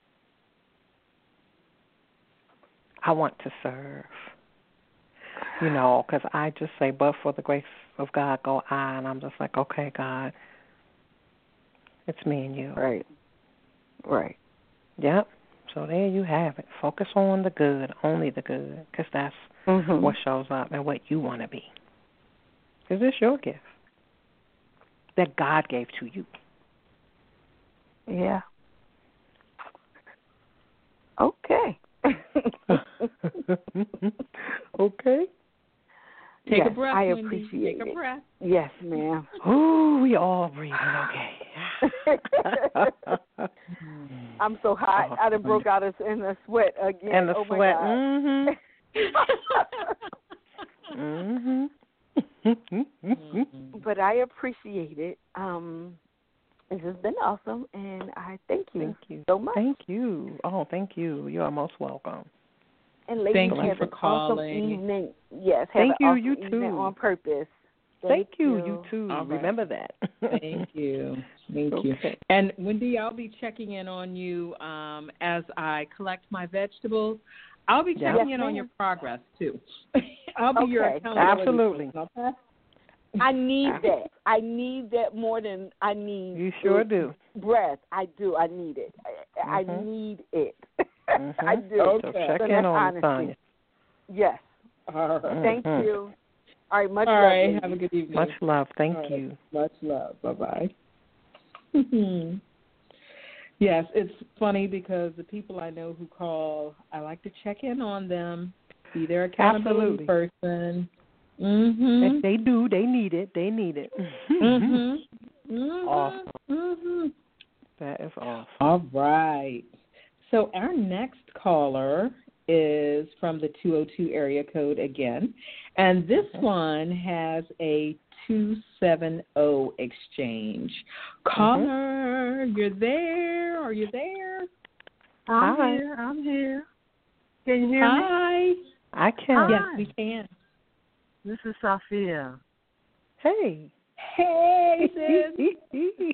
I want to serve. You know, because I just say, but for the grace of God go I, and I'm just like, okay, God, it's me and you. Right. Yep. So there you have it. Focus on the good, only the good, because that's what shows up and what you want to be. Because it's your gift that God gave to you. Yeah. Okay. Okay. Take a breath, I Wendy. appreciate Take a breath. Yes, ma'am. Ooh, we all breathing. Okay. I'm so hot. I done broke out in the sweat again. And the sweat. But I appreciate it. This has been awesome, and I thank you so much. Thank you. Oh, thank you. You are most welcome. And ladies, thank you for calling. Awesome evening. Yes, thank you. Awesome You too. On purpose. Thank you. You too. Right. Remember that. Thank you. Thank you. And Wendy, I'll be checking in on you as I collect my vegetables. I'll be checking in on your progress too. I'll be your accountability. Absolutely. Okay? I need that. I need that more than I need. You sure do. Breath. I do. I need it. I need it. I do. Okay. So check in on Tanya. Yes. All right. Thank you. All right. Much love. All right. Have a good evening. Much love. Thank you. Much love. Bye-bye. Yes, it's funny because the people I know who call, I like to check in on them, be their accountability person. If they do, they need it. They need it. Awesome. That is awesome. All right. So our next caller is from the 202 area code again, and this one has a 270 exchange. Caller, you're there? Are you there? I'm here. Can you hear me? Hi. I can. Yes, we can. This is Sophia. Hey. Hey, sis.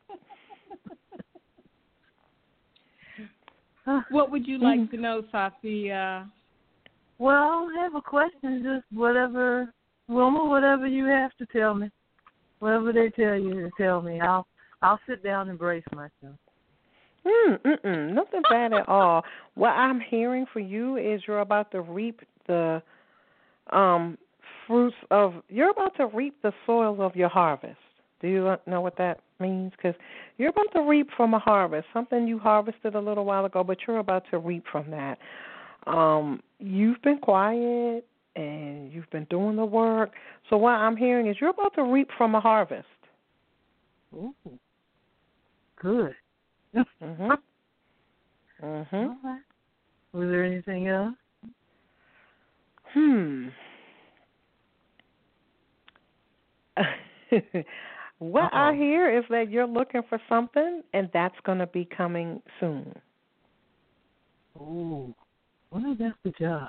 What would you like to know, Sophia? Well, I have a question. Just whatever, Wilma, whatever you have to tell me. Whatever they tell you to tell me. I'll sit down and brace myself. Nothing bad at all. What I'm hearing for you is you're about to reap the fruits of, you're about to reap the soil of your harvest. Do you know what that means? Because you're about to reap from a harvest, something you harvested a little while ago, but you're about to reap from that. You've been quiet and you've been doing the work. So what I'm hearing is you're about to reap from a harvest. Ooh, good. Mhm. All right. Was there anything else? What I hear is that you're looking for something, and that's going to be coming soon. Ooh, well, that's the job.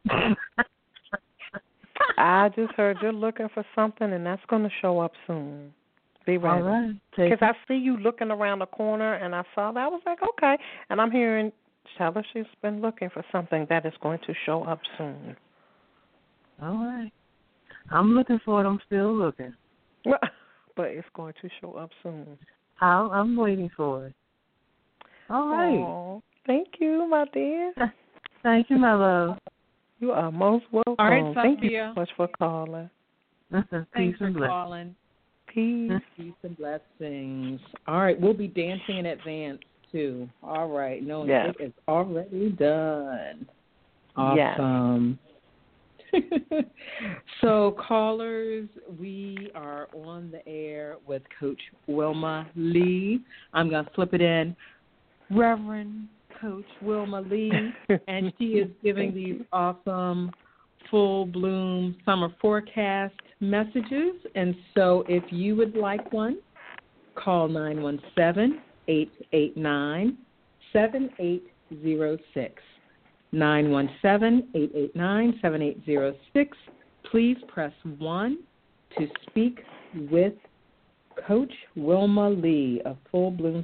I just heard you're looking for something, and that's going to show up soon. Be ready. All right. Because I see you looking around the corner, and I saw that. I was like, okay. And I'm hearing, tell her she's been looking for something that is going to show up soon. All right. I'm looking for it. I'm still looking. But it's going to show up soon. I'm waiting for it. All right. Aww. Thank you, my dear. Thank you, my love. You are most welcome. All right, Sophia. Thank you so much for calling. Thanks for calling. Peace. Peace and blessings. All right, we'll be dancing in advance, too. All right. No, yes. It is already done. Awesome. Yes. So, callers, we are on the air with Coach Wilma Lee. I'm going to slip it in. Reverend Coach Wilma Lee, and she is giving these awesome full-bloom summer forecast messages. And so if you would like one, call 917-889-7806. 917-889-7806. Please press 1 to speak with Coach Wilma Lee of Full Bloom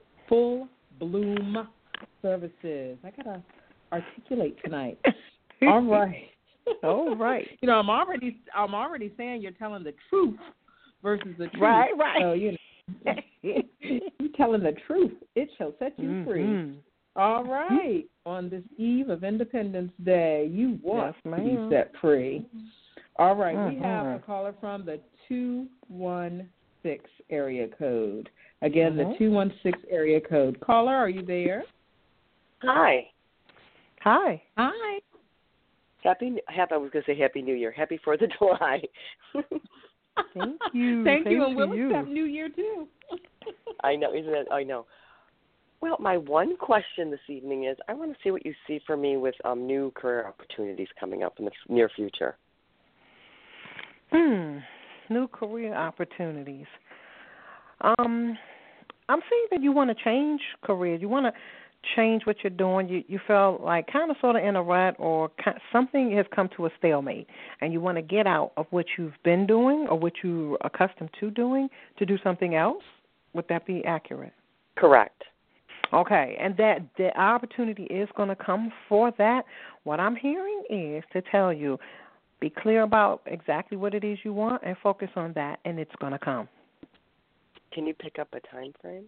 Services. I got to articulate tonight. All right. All right. You know, I'm already saying you're telling the truth versus the truth. Right. So, you know, you're telling the truth. It shall set you free. All right. On this eve of Independence Day, you want to be set free. All right. We have a caller from the 216 area code. Again, the 216 area code. Caller, are you there? Hi. Hi. Hi. I was going to say Happy New Year. Happy 4th of July. Thank you. Thank you, and we'll accept New Year, too. I know, isn't it? I know. Well, my one question this evening is I want to see what you see for me with new career opportunities coming up in the near future. New career opportunities. I'm seeing that you want to change careers. You want to change what you're doing. You feel like kind of sort of in a rut or something has come to a stalemate, and you want to get out of what you've been doing or what you're accustomed to doing to do something else. Would that be accurate? Correct. Okay, and that the opportunity is going to come for that. What I'm hearing is to tell you, be clear about exactly what it is you want and focus on that, and it's going to come. Can you pick up a time frame?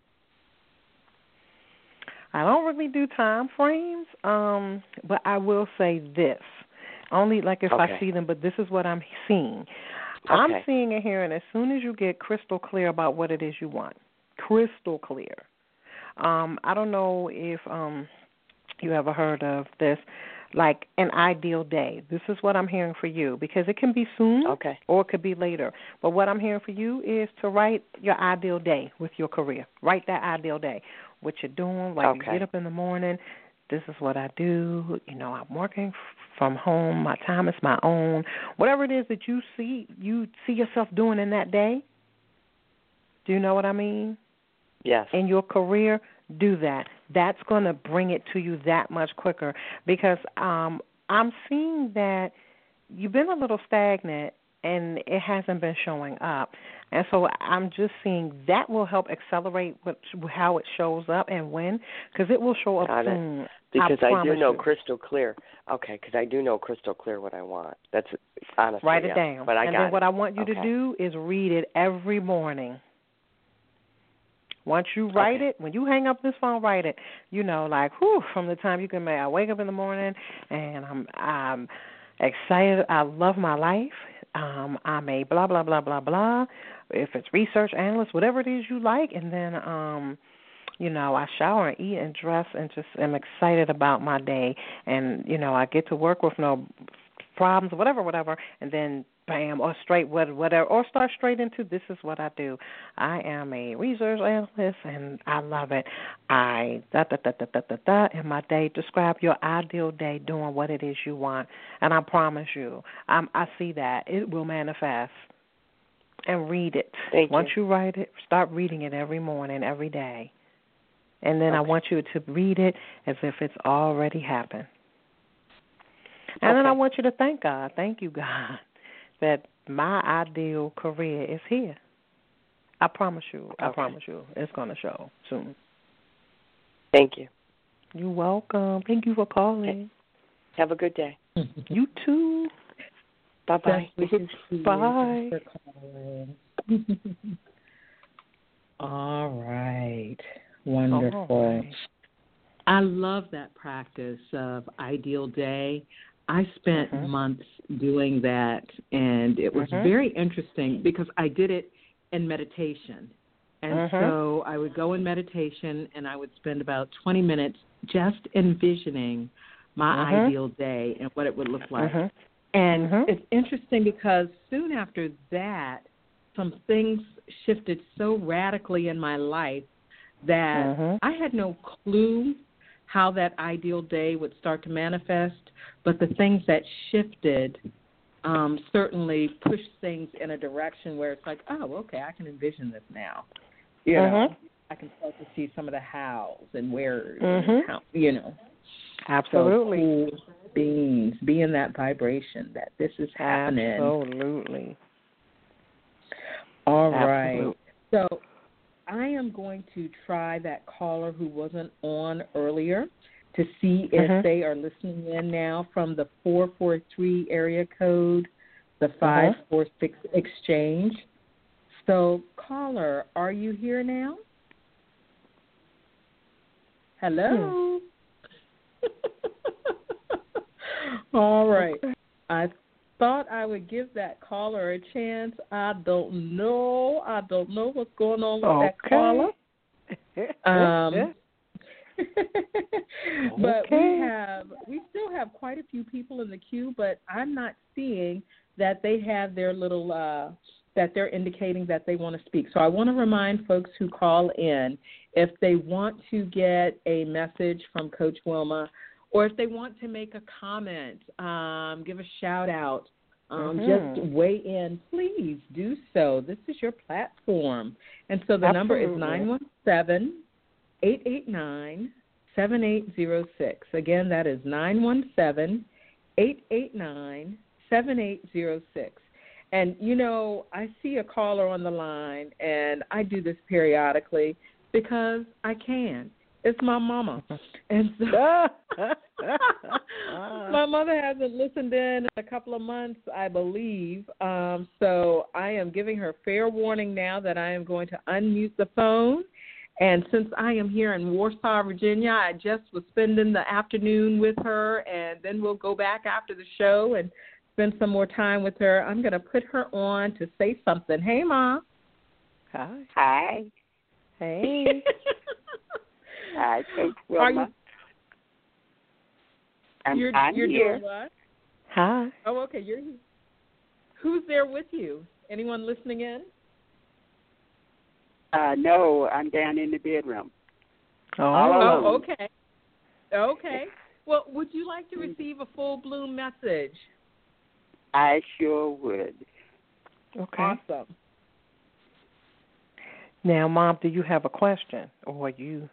I don't really do time frames, but I will say this. Only like if I see them, but this is what I'm seeing. Okay. I'm seeing it here, and as soon as you get crystal clear about what it is you want, crystal clear. I don't know if you ever heard of this, like an ideal day. This is what I'm hearing for you, because it can be soon or it could be later. But what I'm hearing for you is to write your ideal day with your career. Write that ideal day, what you're doing, like you get up in the morning, this is what I do. You know, I'm working from home. My time is my own. Whatever it is that you see yourself doing in that day, do you know what I mean? Yes. In your career, do that. That's going to bring it to you that much quicker, because I'm seeing that you've been a little stagnant and it hasn't been showing up. And so I'm just seeing that will help accelerate how it shows up and when, because it will show up soon. Because I do know crystal clear. Okay, because I do know crystal clear what I want. That's honestly. Write it down. But and then what I want you to do is read it every morning. Once you write it, when you hang up this phone, write it. You know, like, from the time you can make, I wake up in the morning and I'm excited. I love my life. I'm a blah, blah, blah, blah, blah. If it's research analyst, whatever it is you like. And then, you know, I shower and eat and dress and just am excited about my day. And, you know, I get to work with no problems, whatever, and then bam, or straight whatever, or start straight into this is what I do. I am a research analyst, and I love it. And my day, describe your ideal day doing what it is you want, and I promise you, I see that. It will manifest. And read it. Once you write it, start reading it every morning, every day. And then I want you to read it as if it's already happened. And then I want you to thank God. Thank you, God, that my ideal career is here. I promise you. I promise you. It's going to show soon. Thank you. You're welcome. Thank you for calling. Okay. Have a good day. You too. Bye-bye. Bye. All right. Wonderful. Right. I love that practice of ideal day. I spent months doing that, and it was very interesting because I did it in meditation. And so I would go in meditation, and I would spend about 20 minutes just envisioning my ideal day and what it would look like. And it's interesting because soon after that, some things shifted so radically in my life that I had no clue how that ideal day would start to manifest, but the things that shifted certainly pushed things in a direction where it's like, oh, okay, I can envision this now. You know, I can start to see some of the hows and wheres, and how, you know. Absolutely. So beings, be in that vibration that this is happening. Absolutely. All right. So I am going to try that caller who wasn't on earlier to see if they are listening in now from the 443 area code, the 546 exchange. So, caller, are you here now? Hello? All right. I thought I would give that caller a chance. I don't know what's going on with that caller. But we still have quite a few people in the queue, but I'm not seeing that they have their little that they're indicating that they want to speak. So I want to remind folks who call in, if they want to get a message from Coach Wilma, or if they want to make a comment, give a shout out, just weigh in, please do so. This is your platform. And so the number is 917-889-7806. Again, that is 917-889-7806. And, you know, I see a caller on the line, and I do this periodically because I can. It's my mama. And so my mother hasn't listened in a couple of months, I believe. So I am giving her fair warning now that I am going to unmute the phone. And since I am here in Warsaw, Virginia, I just was spending the afternoon with her, and then we'll go back after the show and spend some more time with her. I'm going to put her on to say something. Hey, Ma. Hi. Hey. Hi, Coach Wilma. I'm here. Doing what? Hi. Oh, okay. Who's there with you? Anyone listening in? No, I'm down in the bedroom. Oh, okay. Okay. Well, would you like to receive a full-bloom message? I sure would. Okay. Awesome. Now, Mom, do you have a question, or you?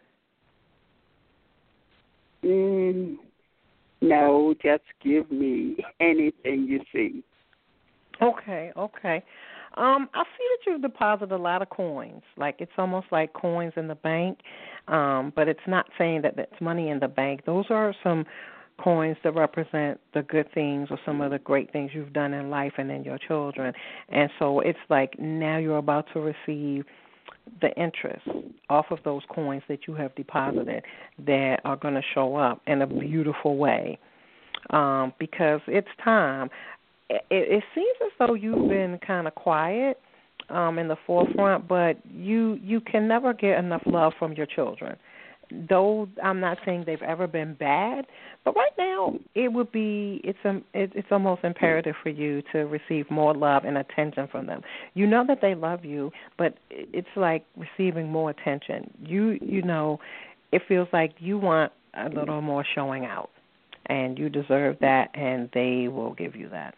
No, just give me anything you see. Okay. I see that you've deposited a lot of coins. Like it's almost like coins in the bank, but it's not saying that that's money in the bank. Those are some coins that represent the good things or some of the great things you've done in life and in your children. And so it's like now you're about to receive the interest off of those coins that you have deposited that are going to show up in a beautiful way because it's time. It seems as though you've been kind of quiet in the forefront, but you can never get enough love from your children. though I'm not saying they've ever been bad, but right now it's almost imperative for you to receive more love and attention from them. You know that they love you, but it's like receiving more attention. You know, it feels like you want a little more showing out, and you deserve that, and they will give you that.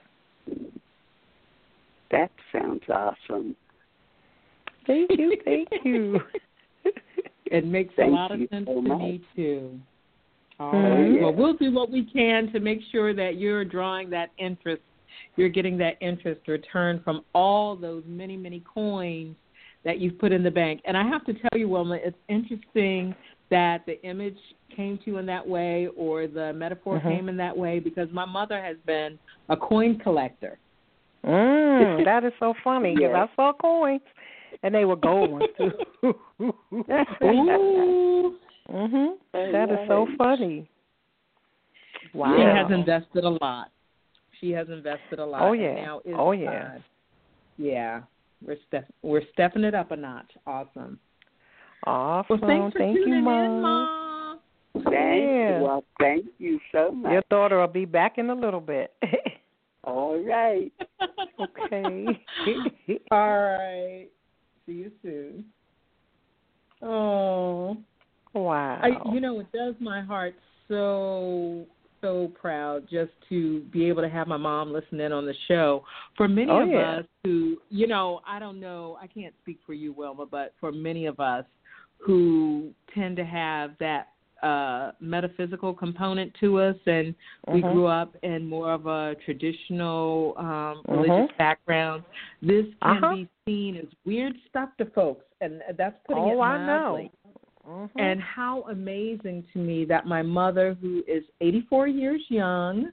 That sounds awesome. Thank you, thank you. It makes a lot of sense to me, too. All right. Well, we'll do what we can to make sure that you're drawing that interest. You're getting that interest returned from all those many, many coins that you've put in the bank. And I have to tell you, Wilma, it's interesting that the image came to you in that way or the metaphor came in that way, because my mother has been a coin collector. That is so funny, because I saw coins, and they were gold ones, too. That is so funny. Wow. She has invested a lot. Oh, yeah. Now is oh, yeah. time. Yeah. We're stepping it up a notch. Awesome. Awesome. Well, thanks for tuning in, Mom. Thank you so much. Your daughter will be back in a little bit. All right. Okay. All right. See you soon. Oh. Wow. It does my heart so proud just to be able to have my mom listen in on the show. For many of us who, I don't know, I can't speak for you, Wilma, but for many of us who tend to have that metaphysical component to us, and we grew up in more of a traditional religious background, this can be seen as weird stuff to folks, and that's putting it mildly. And how amazing to me that my mother, who is 84 years young,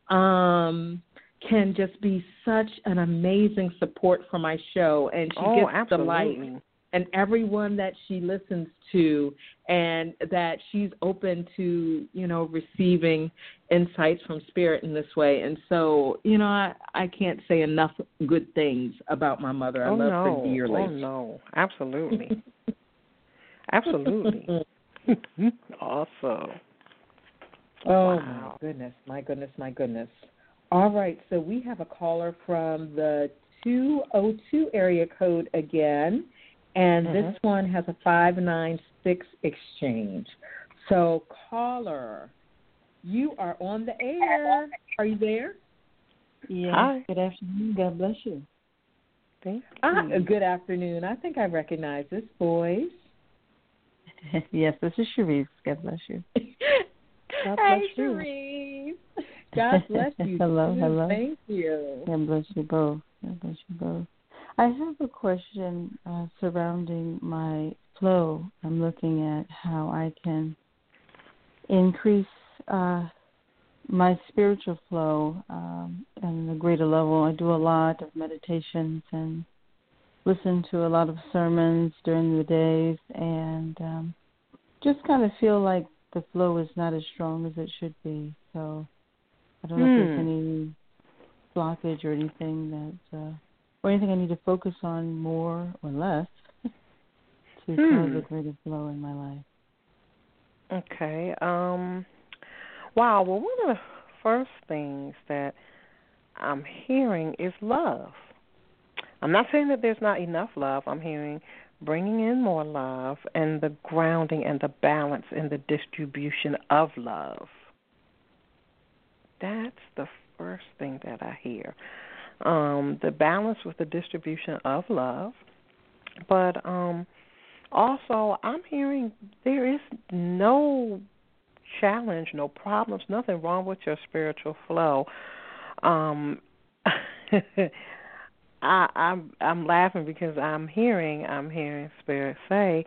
can just be such an amazing support for my show, and she gets delight and everyone that she listens to, and that she's open to, receiving insights from Spirit in this way. And so, I can't say enough good things about my mother. I love her dearly. Oh, no. Absolutely. Absolutely. Awesome. Oh, wow. My goodness. All right, so we have a caller from the 202 area code again. And this one has a 596 exchange. So, caller, you are on the air. Are you there? Yes. Hi. Good afternoon. God bless you. Thank you. Good afternoon. I think I recognize this voice. Yes, this is Cherise. God bless you. God bless you. Cherise. God bless you. Hello. Thank you. God bless you both. I have a question surrounding my flow. I'm looking at how I can increase my spiritual flow on a greater level. I do a lot of meditations and listen to a lot of sermons during the days, and just kind of feel like the flow is not as strong as it should be. So I don't know if there's any blockage or anything or anything I need to focus on more or less to cause a greater flow in my life. Okay. Wow. Well, one of the first things that I'm hearing is love. I'm not saying that there's not enough love. I'm hearing bringing in more love and the grounding and the balance in the distribution of love. That's the first thing that I hear. The balance with the distribution of love. But also I'm hearing there is no challenge, no problems, nothing wrong with your spiritual flow. I'm laughing because I'm hearing Spirit say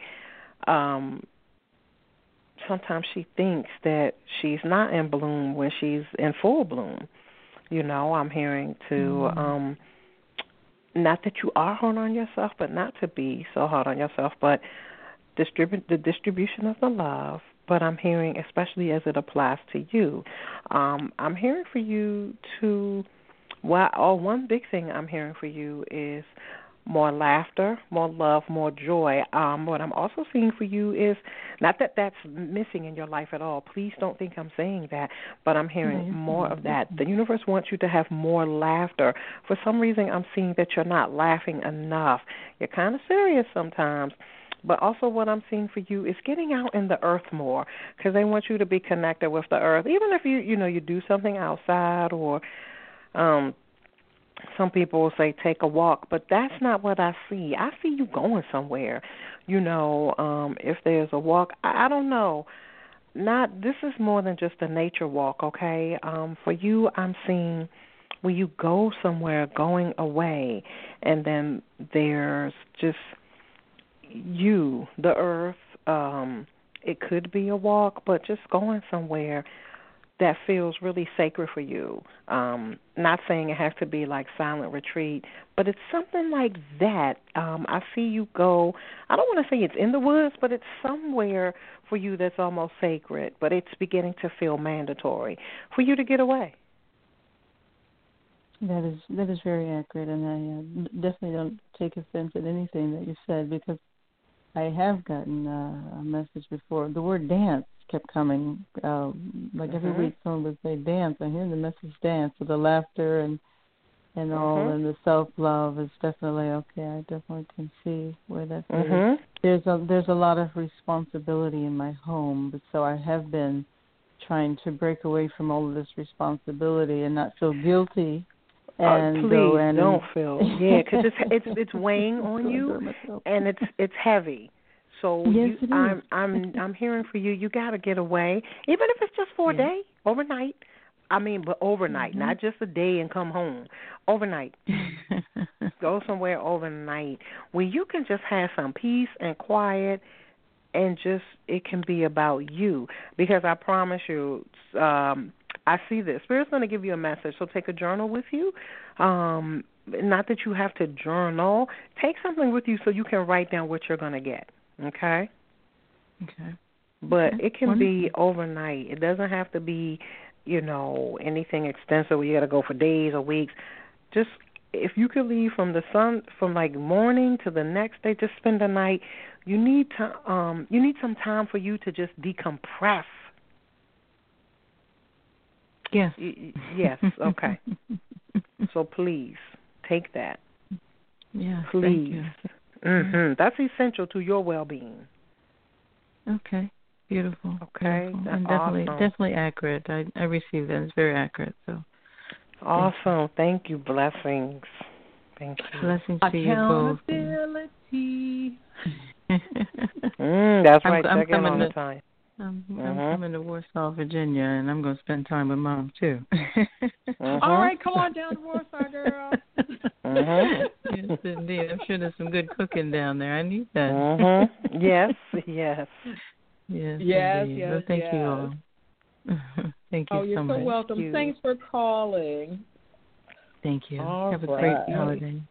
sometimes she thinks that she's not in bloom when she's in full bloom. I'm hearing to not that you are hard on yourself, but not to be so hard on yourself, but the distribution of the love. But I'm hearing, especially as it applies to you, I'm hearing for you to, one big thing I'm hearing for you is more laughter, more love, more joy. What I'm also seeing for you is, not that that's missing in your life at all. Please don't think I'm saying that, but I'm hearing more of that. The universe wants you to have more laughter. For some reason, I'm seeing that you're not laughing enough. You're kind of serious sometimes. But also what I'm seeing for you is getting out in the earth more, because they want you to be connected with the earth. Even if you do something outside, or some people will say take a walk, but that's not what I see. I see you going somewhere. If there's a walk, I don't know. This is more than just a nature walk, okay? For you, I'm seeing when you go somewhere, going away, and then there's just you, the earth. It could be a walk, but just going somewhere that feels really sacred for you. Not saying it has to be like silent retreat, but it's something like that. I see you go, I don't want to say it's in the woods, but it's somewhere for you that's almost sacred, but it's beginning to feel mandatory for you to get away. That is very accurate, and I definitely don't take offense at anything that you said, because I have gotten a message before. The word dance kept coming. Every week someone would say dance. I hear the message dance. So the laughter and all, and the self-love is definitely okay. I definitely can see where that's there's a lot of responsibility in my home, but so I have been trying to break away from all of this responsibility and not feel guilty. And please don't feel, because it's weighing on you, and it's heavy. So yes, I'm hearing for you. You got to get away, even if it's just for a day, overnight. But overnight, not just a day and come home. Overnight, go somewhere overnight where you can just have some peace and quiet, and just it can be about you. Because I promise you. I see this. Spirit's going to give you a message, so take a journal with you. Not that you have to journal. Take something with you so you can write down what you're going to get, okay? Okay. But it can be overnight. It doesn't have to be, anything extensive where you got to go for days or weeks. Just if you could leave from the sun, from like morning to the next day, just spend the night. You need some time for you to just decompress. Yes. Yes, okay. So please, take that. Yeah, please. Thank you. That's essential to your well-being. Okay, beautiful. Okay, beautiful. That's and definitely accurate. I received that. It's very accurate. So. Awesome. Thank you. Blessings. Thank you. Blessings to you both. Accountability. That's right. Check in all the time. I'm coming to Warsaw, Virginia, and I'm going to spend time with Mom, too. All right, come on down to Warsaw, girl. Yes, indeed. I'm sure there's some good cooking down there. I need that. Yes. Yes, yes. Thank you all. Thank you so much. Oh, you're so welcome. Thanks for calling. Thank you. All Have a right. great holiday.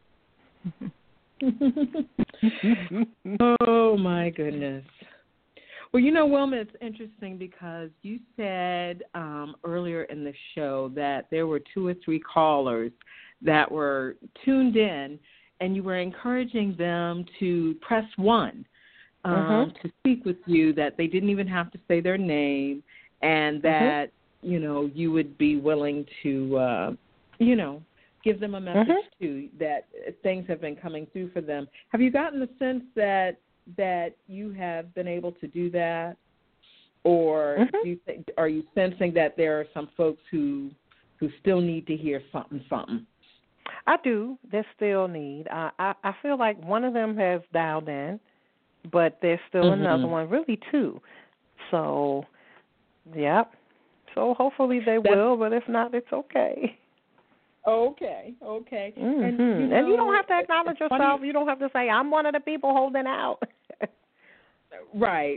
Oh, my goodness. Well, Wilma, it's interesting because you said earlier in the show that there were 2 or 3 callers that were tuned in, and you were encouraging them to press 1 to speak with you, that they didn't even have to say their name, and that, you would be willing to, give them a message, too, that things have been coming through for them. Have you gotten the sense that you have been able to do that, or are you sensing that there are some folks who still need to hear something? I do. They still need. I feel like one of them has dialed in, but there's still another one, really 2. So, yep. So hopefully they will, but if not, it's okay. Okay. And you don't have to acknowledge yourself. You don't have to say, I'm one of the people holding out. Right.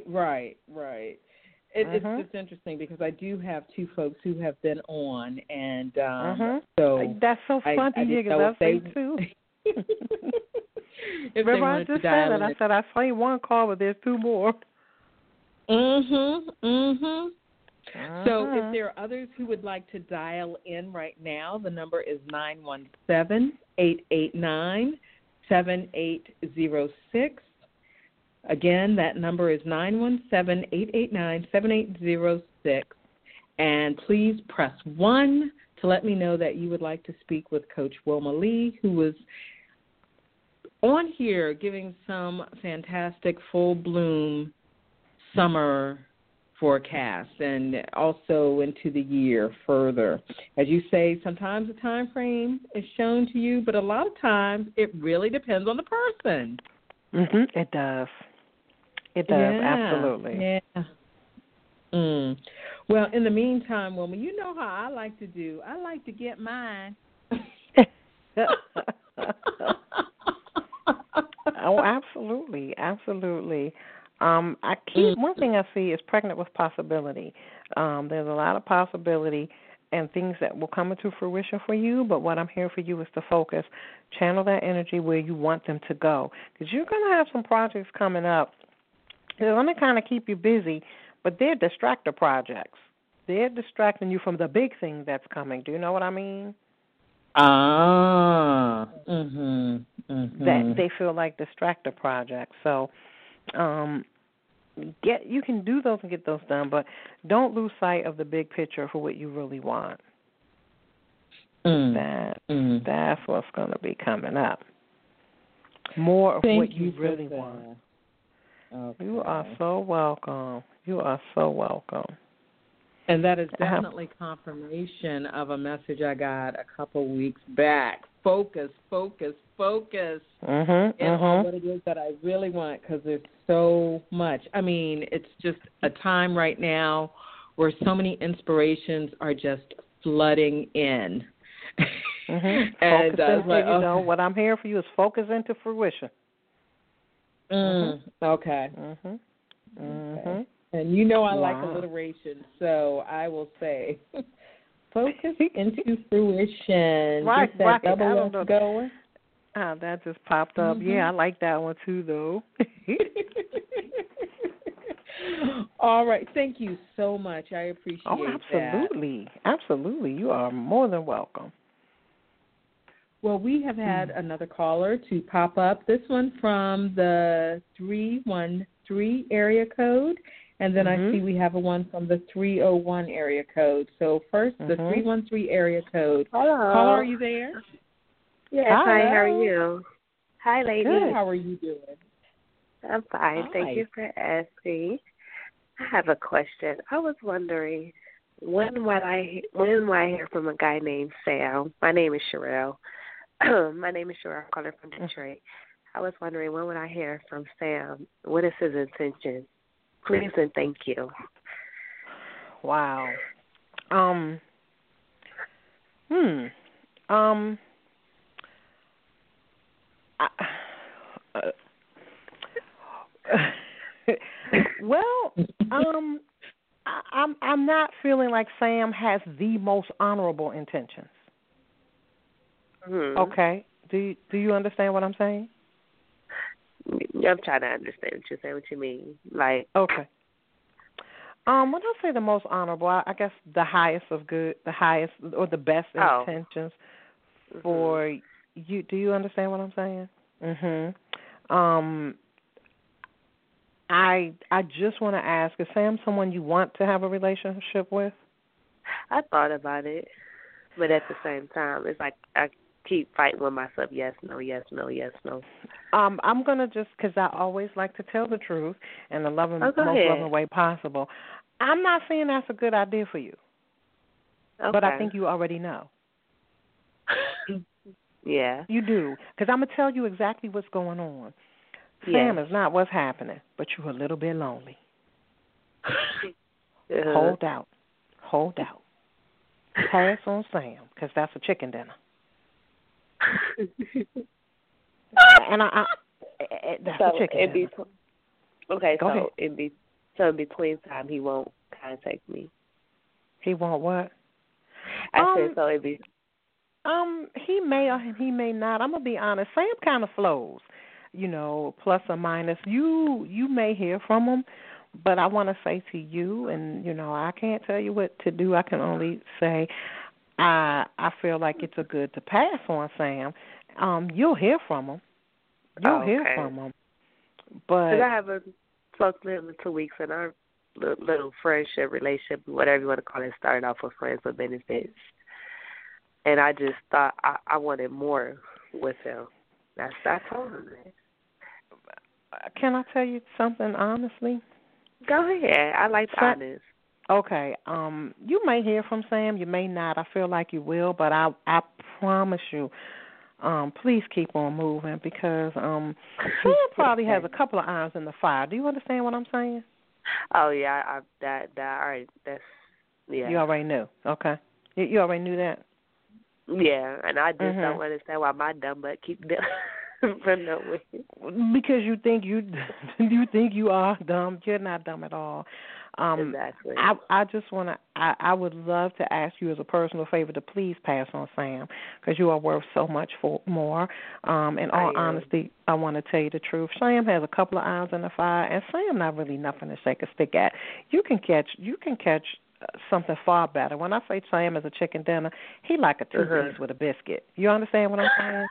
It's just interesting because I do have 2 folks who have been on, and so that's so funny. That's me too. Remember, I just said it. I said I saw 1 call, but there's 2 more. So if there are others who would like to dial in right now, the number is 917-889-5600. 917-889-7806. Again, that number is 917-889-7806. And please press 1 to let me know that you would like to speak with Coach Wilma Lee, who was on here giving some fantastic full-bloom summer forecast and also into the year further. As you say, sometimes the time frame is shown to you, but a lot of times it really depends on the person. It does. It does, absolutely. Yeah. Well, in the meantime, Wilma, you know how I like to do. I like to get mine. Oh, absolutely, absolutely. One thing I see is pregnant with possibility. There's a lot of possibility and things that will come into fruition for you, but what I'm here for you is to focus, channel that energy where you want them to go, because you're going to have some projects coming up. They're going to kind of keep you busy, but they're distractor projects. They're distracting you from the big thing that's coming. Do you know what I mean? That they feel like distractor projects. So you can do those and get those done, but don't lose sight of the big picture for what you really want. That's what's going to be coming up. More of what you really want. Okay. You are so welcome. You are so welcome. And that is definitely confirmation of a message I got a couple weeks back. Focus, focus, focus on what it is that I really want, because there's so much. I mean, it's just a time right now where so many inspirations are just flooding in. And you know, what I'm here for you is focus into fruition. Okay. Okay. And you know I like alliteration, so I will say focus into fruition. Right. Double going. That just popped up. Yeah, I like that one too, though. All right. Thank you so much. I appreciate absolutely. That. Absolutely. You are more than welcome. Well, we have had another caller to pop up. This one from the 313 area code. And then I see we have a one from the 301 area code. So first, the 313 area code. Hello. Caller, are you there? Yes, hi, how are you? Hi, ladies. Good, how are you doing? I'm fine. Hi. Thank you for asking. I have a question. I was wondering, when will I hear from a guy named Sam? My name is Sherelle. I'm calling from Detroit. I was wondering, when would I hear from Sam? What is his intention? Please and thank you. Wow. I'm not feeling like Sam has the most honorable intentions. Okay. Do you understand what I'm saying? I'm trying to understand what you're saying. What you mean? Like, okay. When I say the most honorable, I guess the highest of good, the highest or the best intentions for you. Do you understand what I'm saying? I just want to ask: is Sam someone you want to have a relationship with? I thought about it, but at the same time, it's like I keep fighting with myself. Yes, no, yes, no, yes, no. I'm going to just, because I always like to tell the truth in the most loving way possible. I'm not saying that's a good idea for you. Okay. But I think you already know. Yeah. You do. Because I'm going to tell you exactly what's going on. Sam is not what's happening, but you're a little bit lonely. Hold out. Pass on Sam, because that's a chicken dinner. And that's a chicken dinner. Okay, Go ahead. in between time, he won't contact me. He won't what? I said so. He may or he may not. I'm gonna be honest. Sam kind of flows, plus or minus. You may hear from him, but I want to say to you, and I can't tell you what to do. I can only say I feel like it's a good to pass on Sam. You'll hear from him. You'll hear from them. But because I haven't spoken to him in 2 weeks, and our little friendship, relationship, whatever you want to call it, started off with friends with benefits. And I just thought I wanted more with him. I told him that. Can I tell you something honestly? Go ahead. I like the honest. Okay. You may hear from Sam. You may not. I feel like you will, but I promise you, please keep on moving because Sam probably has a couple of irons in the fire. Do you understand what I'm saying? Oh yeah, that all right. That's yeah. You already knew. Okay. You already knew that. Yeah, and I just don't understand why my dumb butt keep from nowhere. Because you think you are dumb. You're not dumb at all. Exactly. I just want to. I would love to ask you as a personal favor to please pass on Sam because you are worth so much more. In all honesty, I want to tell you the truth. Sam has a couple of irons in the fire, and Sam not really nothing to shake a stick at. You can catch something far better. When I say Sam is a chicken dinner, he like a two-piece with a biscuit. You understand what I'm saying?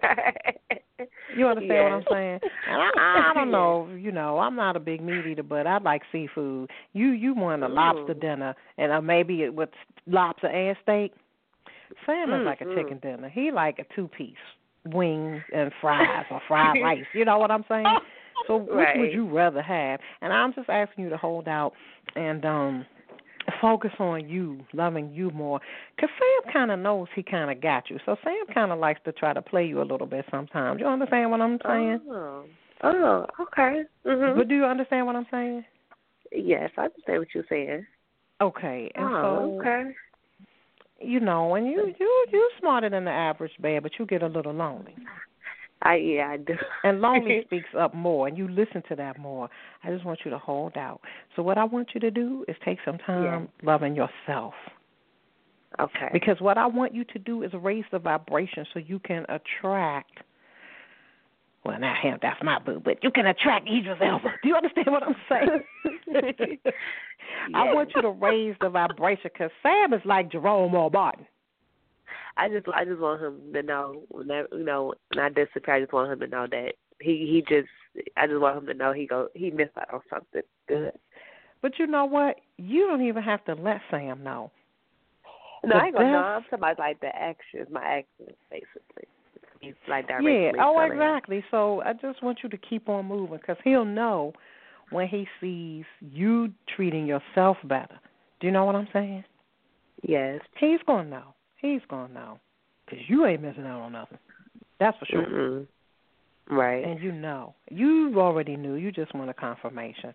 You understand what I'm saying? And I don't know, I'm not a big meat eater, but I like seafood. You want a lobster dinner and maybe with lobster and steak. Sam is like a chicken dinner. He like a two-piece, wings and fries or fried rice. You know what I'm saying? So which would you rather have? And I'm just asking you to hold out and focus on you, loving you more. Because Sam kind of knows he kind of got you. So Sam kind of likes to try to play you a little bit sometimes. You understand what I'm saying? Oh, okay. Mm-hmm. But do you understand what I'm saying? Yes, I understand what you're saying. Okay. And okay. And you're smarter than the average bear, but you get a little lonely. I do. And lonely speaks up more, and you listen to that more. I just want you to hold out. So what I want you to do is take some time loving yourself. Okay. Because what I want you to do is raise the vibration so you can attract, well, not him, that's my boo, but you can attract Idris Elba. Do you understand what I'm saying? I want you to raise the vibration because Sam is like Jerome or Martin. I just want him to know, when I disappear, I just want him to know that I just want him to know he missed out on something good. But you know what? You don't even have to let Sam know. No, I ain't gonna know. I'm talking about like the actions, my actions, basically. He's like directly. Yeah. Oh, exactly. So I just want you to keep on moving because he'll know when he sees you treating yourself better. Do you know what I'm saying? Yes. He's gonna know. He's going to know because you ain't missing out on nothing. That's for sure. Mm-hmm. Right. And you know. You already knew. You just want a confirmation.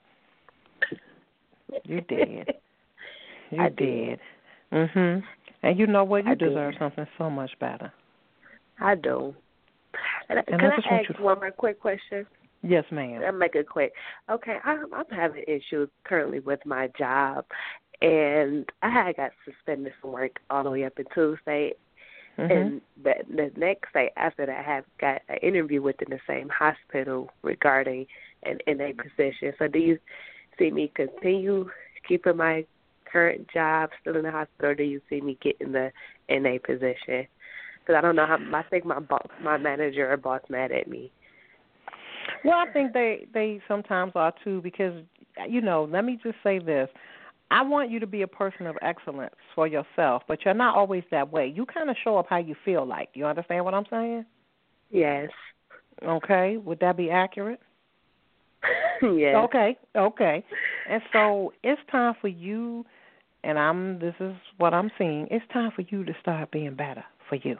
You did. You did. Mhm. And you know what? You deserve something so much better. I do. And can I ask one more quick question? Yes, ma'am. I'll make it quick. Okay, I'm having issues currently with my job. And I had got suspended from work all the way up until Tuesday. Mm-hmm. And the next day after that, I have got an interview within the same hospital regarding an NA position. So do you see me continue keeping my current job still in the hospital, or do you see me getting the NA position? Because I don't know how. I think my manager or boss mad at me. Well, I think they sometimes are too because, let me just say this. I want you to be a person of excellence for yourself, but you're not always that way. You kind of show up how you feel like. You understand what I'm saying? Yes. Okay. Would that be accurate? Yes. Okay. And so it's time for you, and this is what I'm seeing, it's time for you to start being better for you.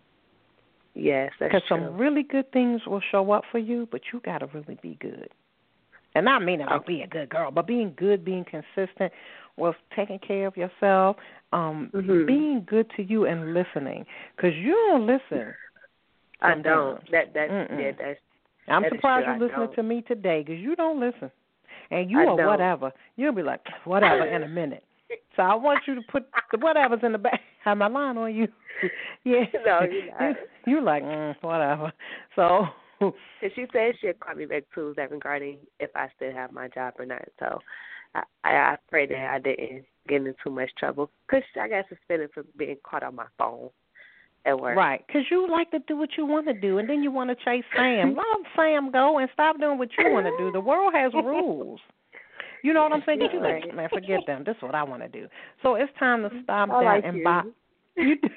Yes, that's true. Because some really good things will show up for you, but you got to really be good. And not meaning like be a good girl, but being good, being consistent with taking care of yourself, being good to you and listening. Because you don't listen. I don't. That's I'm surprised you're listening to me today because you don't listen. And you are whatever. You'll be like, whatever in a minute. So I want you to put the whatevers in the back. Have my line on you. Yeah. No, you're not. You're like, whatever. So... And she said she'd call me back Tuesday regarding if I still have my job or not. So I pray that I didn't get into too much trouble because I got suspended for being caught on my phone. at work. Right, because you like to do what you want to do, and then you want to chase Sam. Let Sam go and stop doing what you want to do. The world has rules. You know what I'm saying? Get you like, man, forget them. This is what I want to do. So it's time to stop that and buy. You do.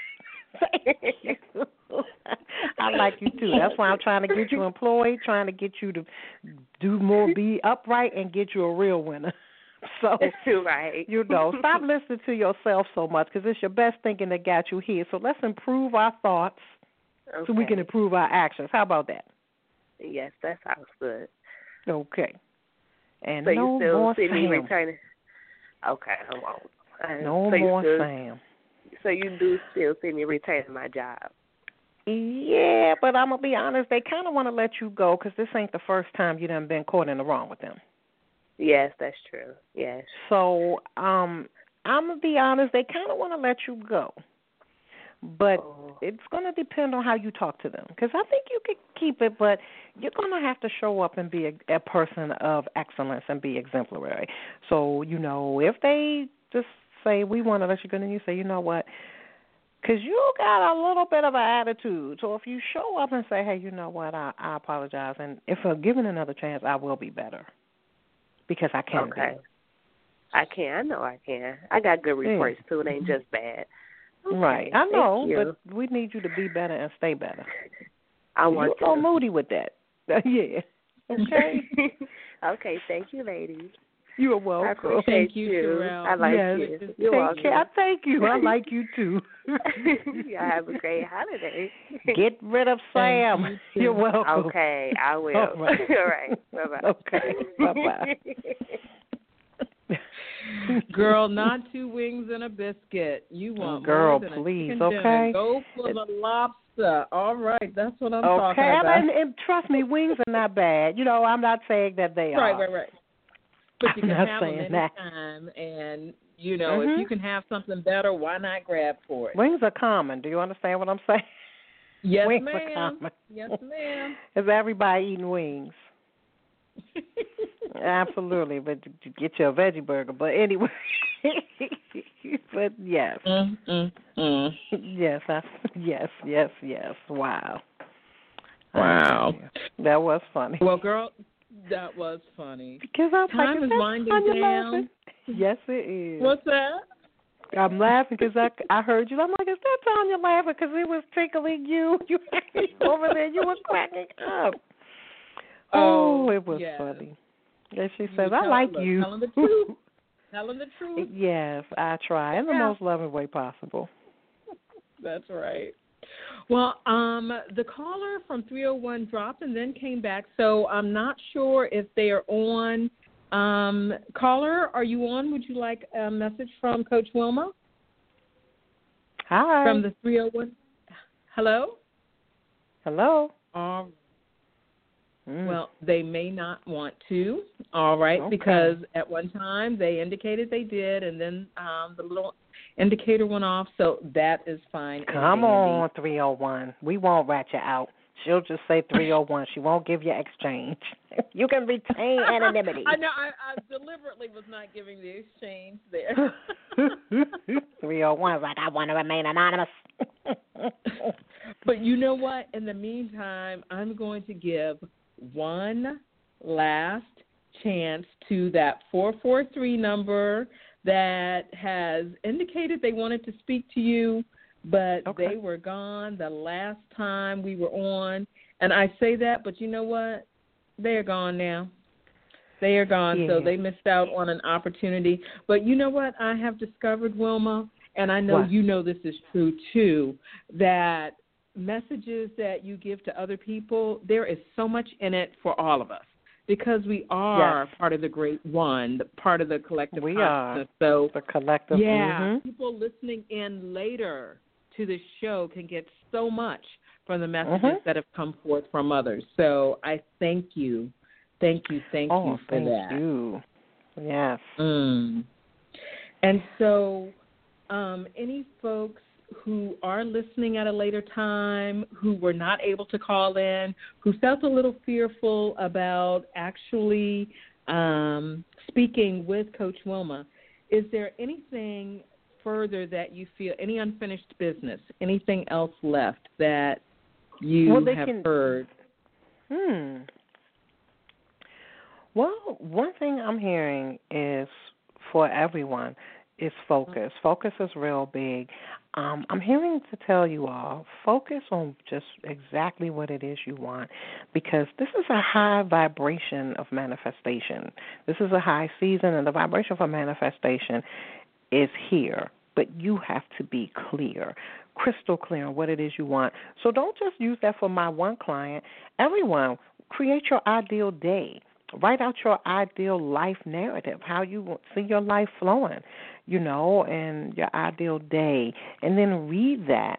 I like you too. That's why I'm trying to get you employed, trying to get you to do more, be upright, and get you a real winner. So, right. You know, stop listening to yourself so much because it's your best thinking that got you here. So let's improve our thoughts so we can improve our actions. How about that? Yes, that sounds good. Okay. And so no you still more see me Sam. returning? Okay, I won't. No so more still, Sam. So you do still see me retaining my job? Yeah, but I'm going to be honest. They kind of want to let you go because this ain't the first time you done been caught in the wrong with them. Yes, that's true. Yes. So I'm going to be honest. They kind of want to let you go. But it's going to depend on how you talk to them because I think you could keep it, but you're going to have to show up and be a person of excellence and be exemplary. So, you know, if they just say, we want to let you go, and you say, you know what, because you got a little bit of an attitude. So if you show up and say, hey, you know what, I apologize, and if I'm given another chance, I will be better because I can be. I can. I know I can. I got good reports, too. It ain't just bad. Okay, right. I know, but we need you to be better and stay better. I want You're so moody with that. Yeah. Okay. Okay, thank you, ladies. You're welcome. I appreciate you. Sherelle. I like you. You're welcome. I thank you. I like you, too. You have a great holiday. Get rid of Sam. You're welcome. Okay, I will. All right. All right. Bye-bye. Okay. Bye-bye. Girl, not 2 wings and a biscuit. You want Girl, more than please, a chicken okay? dinner. Go for the lobster. All right, that's what I'm talking about. And trust me, wings are not bad. You know, I'm not saying that they are. Right. But you can I'm have not them saying that. anytime, and, you know, if you can have something better, why not grab for it? Wings are common. Do you understand what I'm saying? Yes, wings ma'am. are common. Yes, ma'am. Is everybody eating wings? Absolutely, but get you a veggie burger. But anyway, but yes, yes. Wow. That was funny. Well, girl, that was funny. Because I'm Time like, is winding down. Yes, it is. What's that? I'm laughing because I heard you. I'm like, is that Tanya laughing because it was tickling you? You over there, you were cracking up. Oh, it was funny. And she says, I like you. Telling the truth. Telling the truth. Yes, I try in the most loving way possible. That's right. Well, the caller from 301 dropped and then came back, so I'm not sure if they are on. Caller, are you on? Would you like a message from Coach Wilma? Hi. From the 301. Hello? Hello. Well, they may not want to, all right, because at one time they indicated they did, and then the little indicator went off, so that is fine. Come on, 301. We won't rat you out. She'll just say 301. She won't give you exchange. You can retain anonymity. I know. I deliberately was not giving the exchange there. 301 is like, I want to remain anonymous. But you know what? In the meantime, I'm going to give one last chance to that 443 number that has indicated they wanted to speak to you, but they were gone the last time we were on. And I say that, but you know what? They're gone now. They are gone, so they missed out on an opportunity. But you know what I have discovered, Wilma, and I know you know this is true too, that messages that you give to other people, there is so much in it for all of us because we are part of the great one, part of the collective consciousness. So the collective. People listening in later to the show can get so much from the messages that have come forth from others. So I thank you. Thank you for that. Thank you. Yes. And so any folks who are listening at a later time, who were not able to call in, who felt a little fearful about actually speaking with Coach Wilma, is there anything further that you feel, any unfinished business, anything else left that you have heard? Well, one thing I'm hearing is for everyone is focus. Focus is real big. I'm hearing to tell you all, focus on just exactly what it is you want, because this is a high vibration of manifestation. This is a high season, and the vibration for manifestation is here, but you have to be clear, crystal clear on what it is you want. So don't just use that for my one client. Everyone, create your ideal day. Write out your ideal life narrative, how you see your life flowing, and your ideal day. And then read that,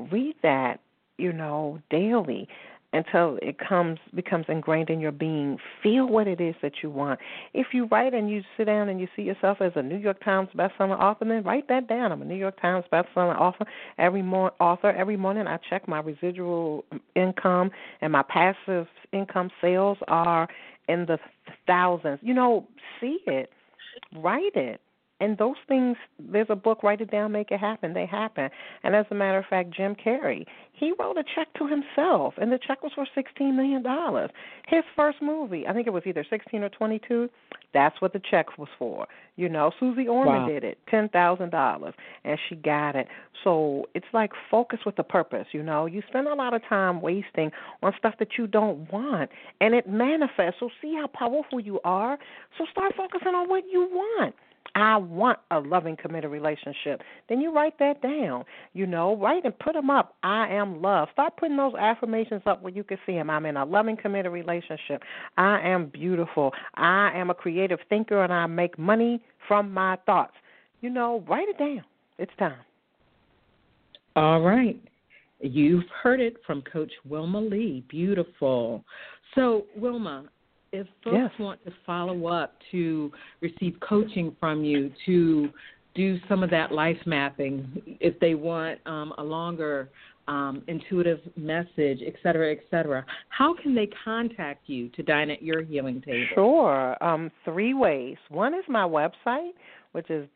daily until it becomes ingrained in your being. Feel what it is that you want. If you write and you sit down and you see yourself as a New York Times bestselling author, then write that down. I'm a New York Times bestselling author. Every morning I check my residual income, and my passive income sales are in the thousands. See it, write it. And those things, there's a book, Write It Down, Make It Happen. They happen. And as a matter of fact, Jim Carrey, he wrote a check to himself, and the check was for $16 million. His first movie, I think it was either 16 or 22, that's what the check was for. Susie Orman did it, $10,000, and she got it. So it's like focus with a purpose, You spend a lot of time wasting on stuff that you don't want, and it manifests. So see how powerful you are. So start focusing on what you want. I want a loving, committed relationship. Then you write that down, write and put them up. I am loved. Start putting those affirmations up where you can see them. I'm in a loving, committed relationship. I am beautiful. I am a creative thinker, and I make money from my thoughts. Write it down. It's time. All right. You've heard it from Coach Wilma Lee. Beautiful. So, Wilma, if folks want to follow up, to receive coaching from you, to do some of that life mapping, if they want a longer intuitive message, et cetera, how can they contact you to dine at your healing table? Sure. 3 ways. One is my website, which is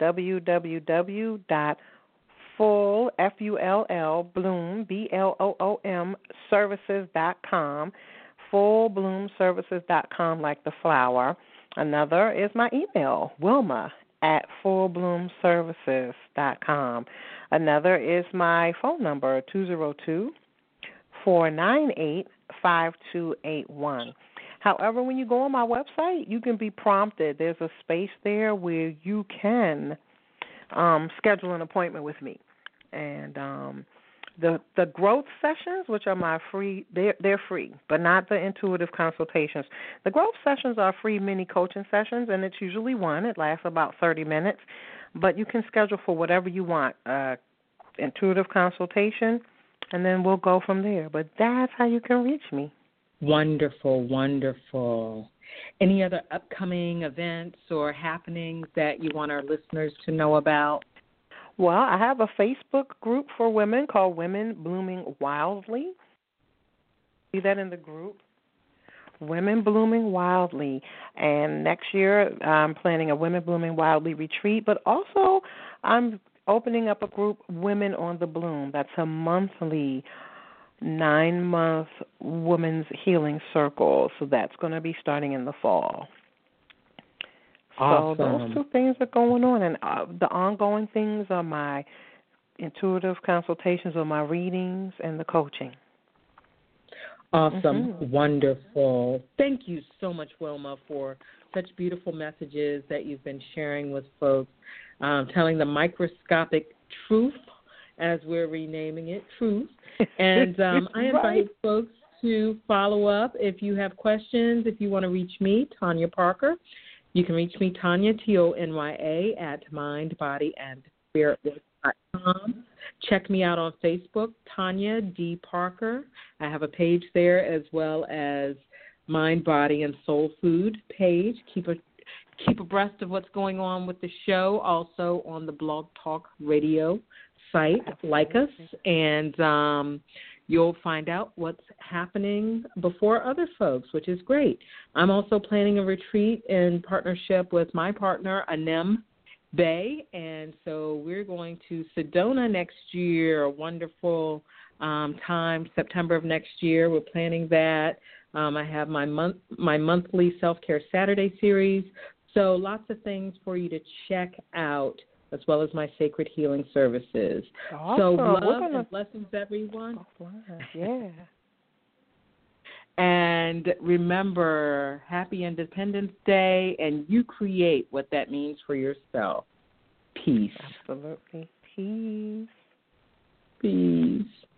www.fullbloom, BLOOM, services.com. fullbloomservices.com, like the flower. Another is my email, wilma@fullbloomservices.com. Another is my phone number, 202-498-5281. However, when you go on my website, you can be prompted. There's a space there where you can schedule an appointment with me. And the growth sessions, which are my free, they're free, but not the intuitive consultations. The growth sessions are free mini coaching sessions, and it's usually one. It lasts about 30 minutes, but you can schedule for whatever you want, intuitive consultation, and then we'll go from there. But that's how you can reach me. Wonderful, wonderful. Any other upcoming events or happenings that you want our listeners to know about? Well, I have a Facebook group for women called Women Blooming Wildly. See that in the group? Women Blooming Wildly. And next year I'm planning a Women Blooming Wildly retreat, but also I'm opening up a group, Women on the Bloom. That's a monthly 9-month women's healing circle. So that's going to be starting in the fall. Awesome. So those 2 things are going on, and the ongoing things are my intuitive consultations, or my readings, and the coaching. Awesome. Mm-hmm. Wonderful. Thank you so much, Wilma, for such beautiful messages that you've been sharing with folks, telling the microscopic truth, as we're renaming it, truth. And I invite folks to follow up. If you have questions, if you want to reach me, Tanya Parker, you can reach me, Tanya, TONYA, at mindbodyandspiritwork.com. Check me out on Facebook, Tanya D. Parker. I have a page there, as well as Mind, Body, and Soul Food page. Keep abreast of what's going on with the show, also on the Blog Talk Radio site. Like us, and you'll find out what's happening before other folks, which is great. I'm also planning a retreat in partnership with my partner, Anem Bay, and so we're going to Sedona next year, a wonderful time, September of next year. We're planning that. I have my monthly Self-Care Saturday series, so lots of things for you to check out, as well as my Sacred Healing Services. Awesome. So love and blessings, everyone. Yeah. And remember, happy Independence Day, and you create what that means for yourself. Peace. Absolutely. Peace. Peace.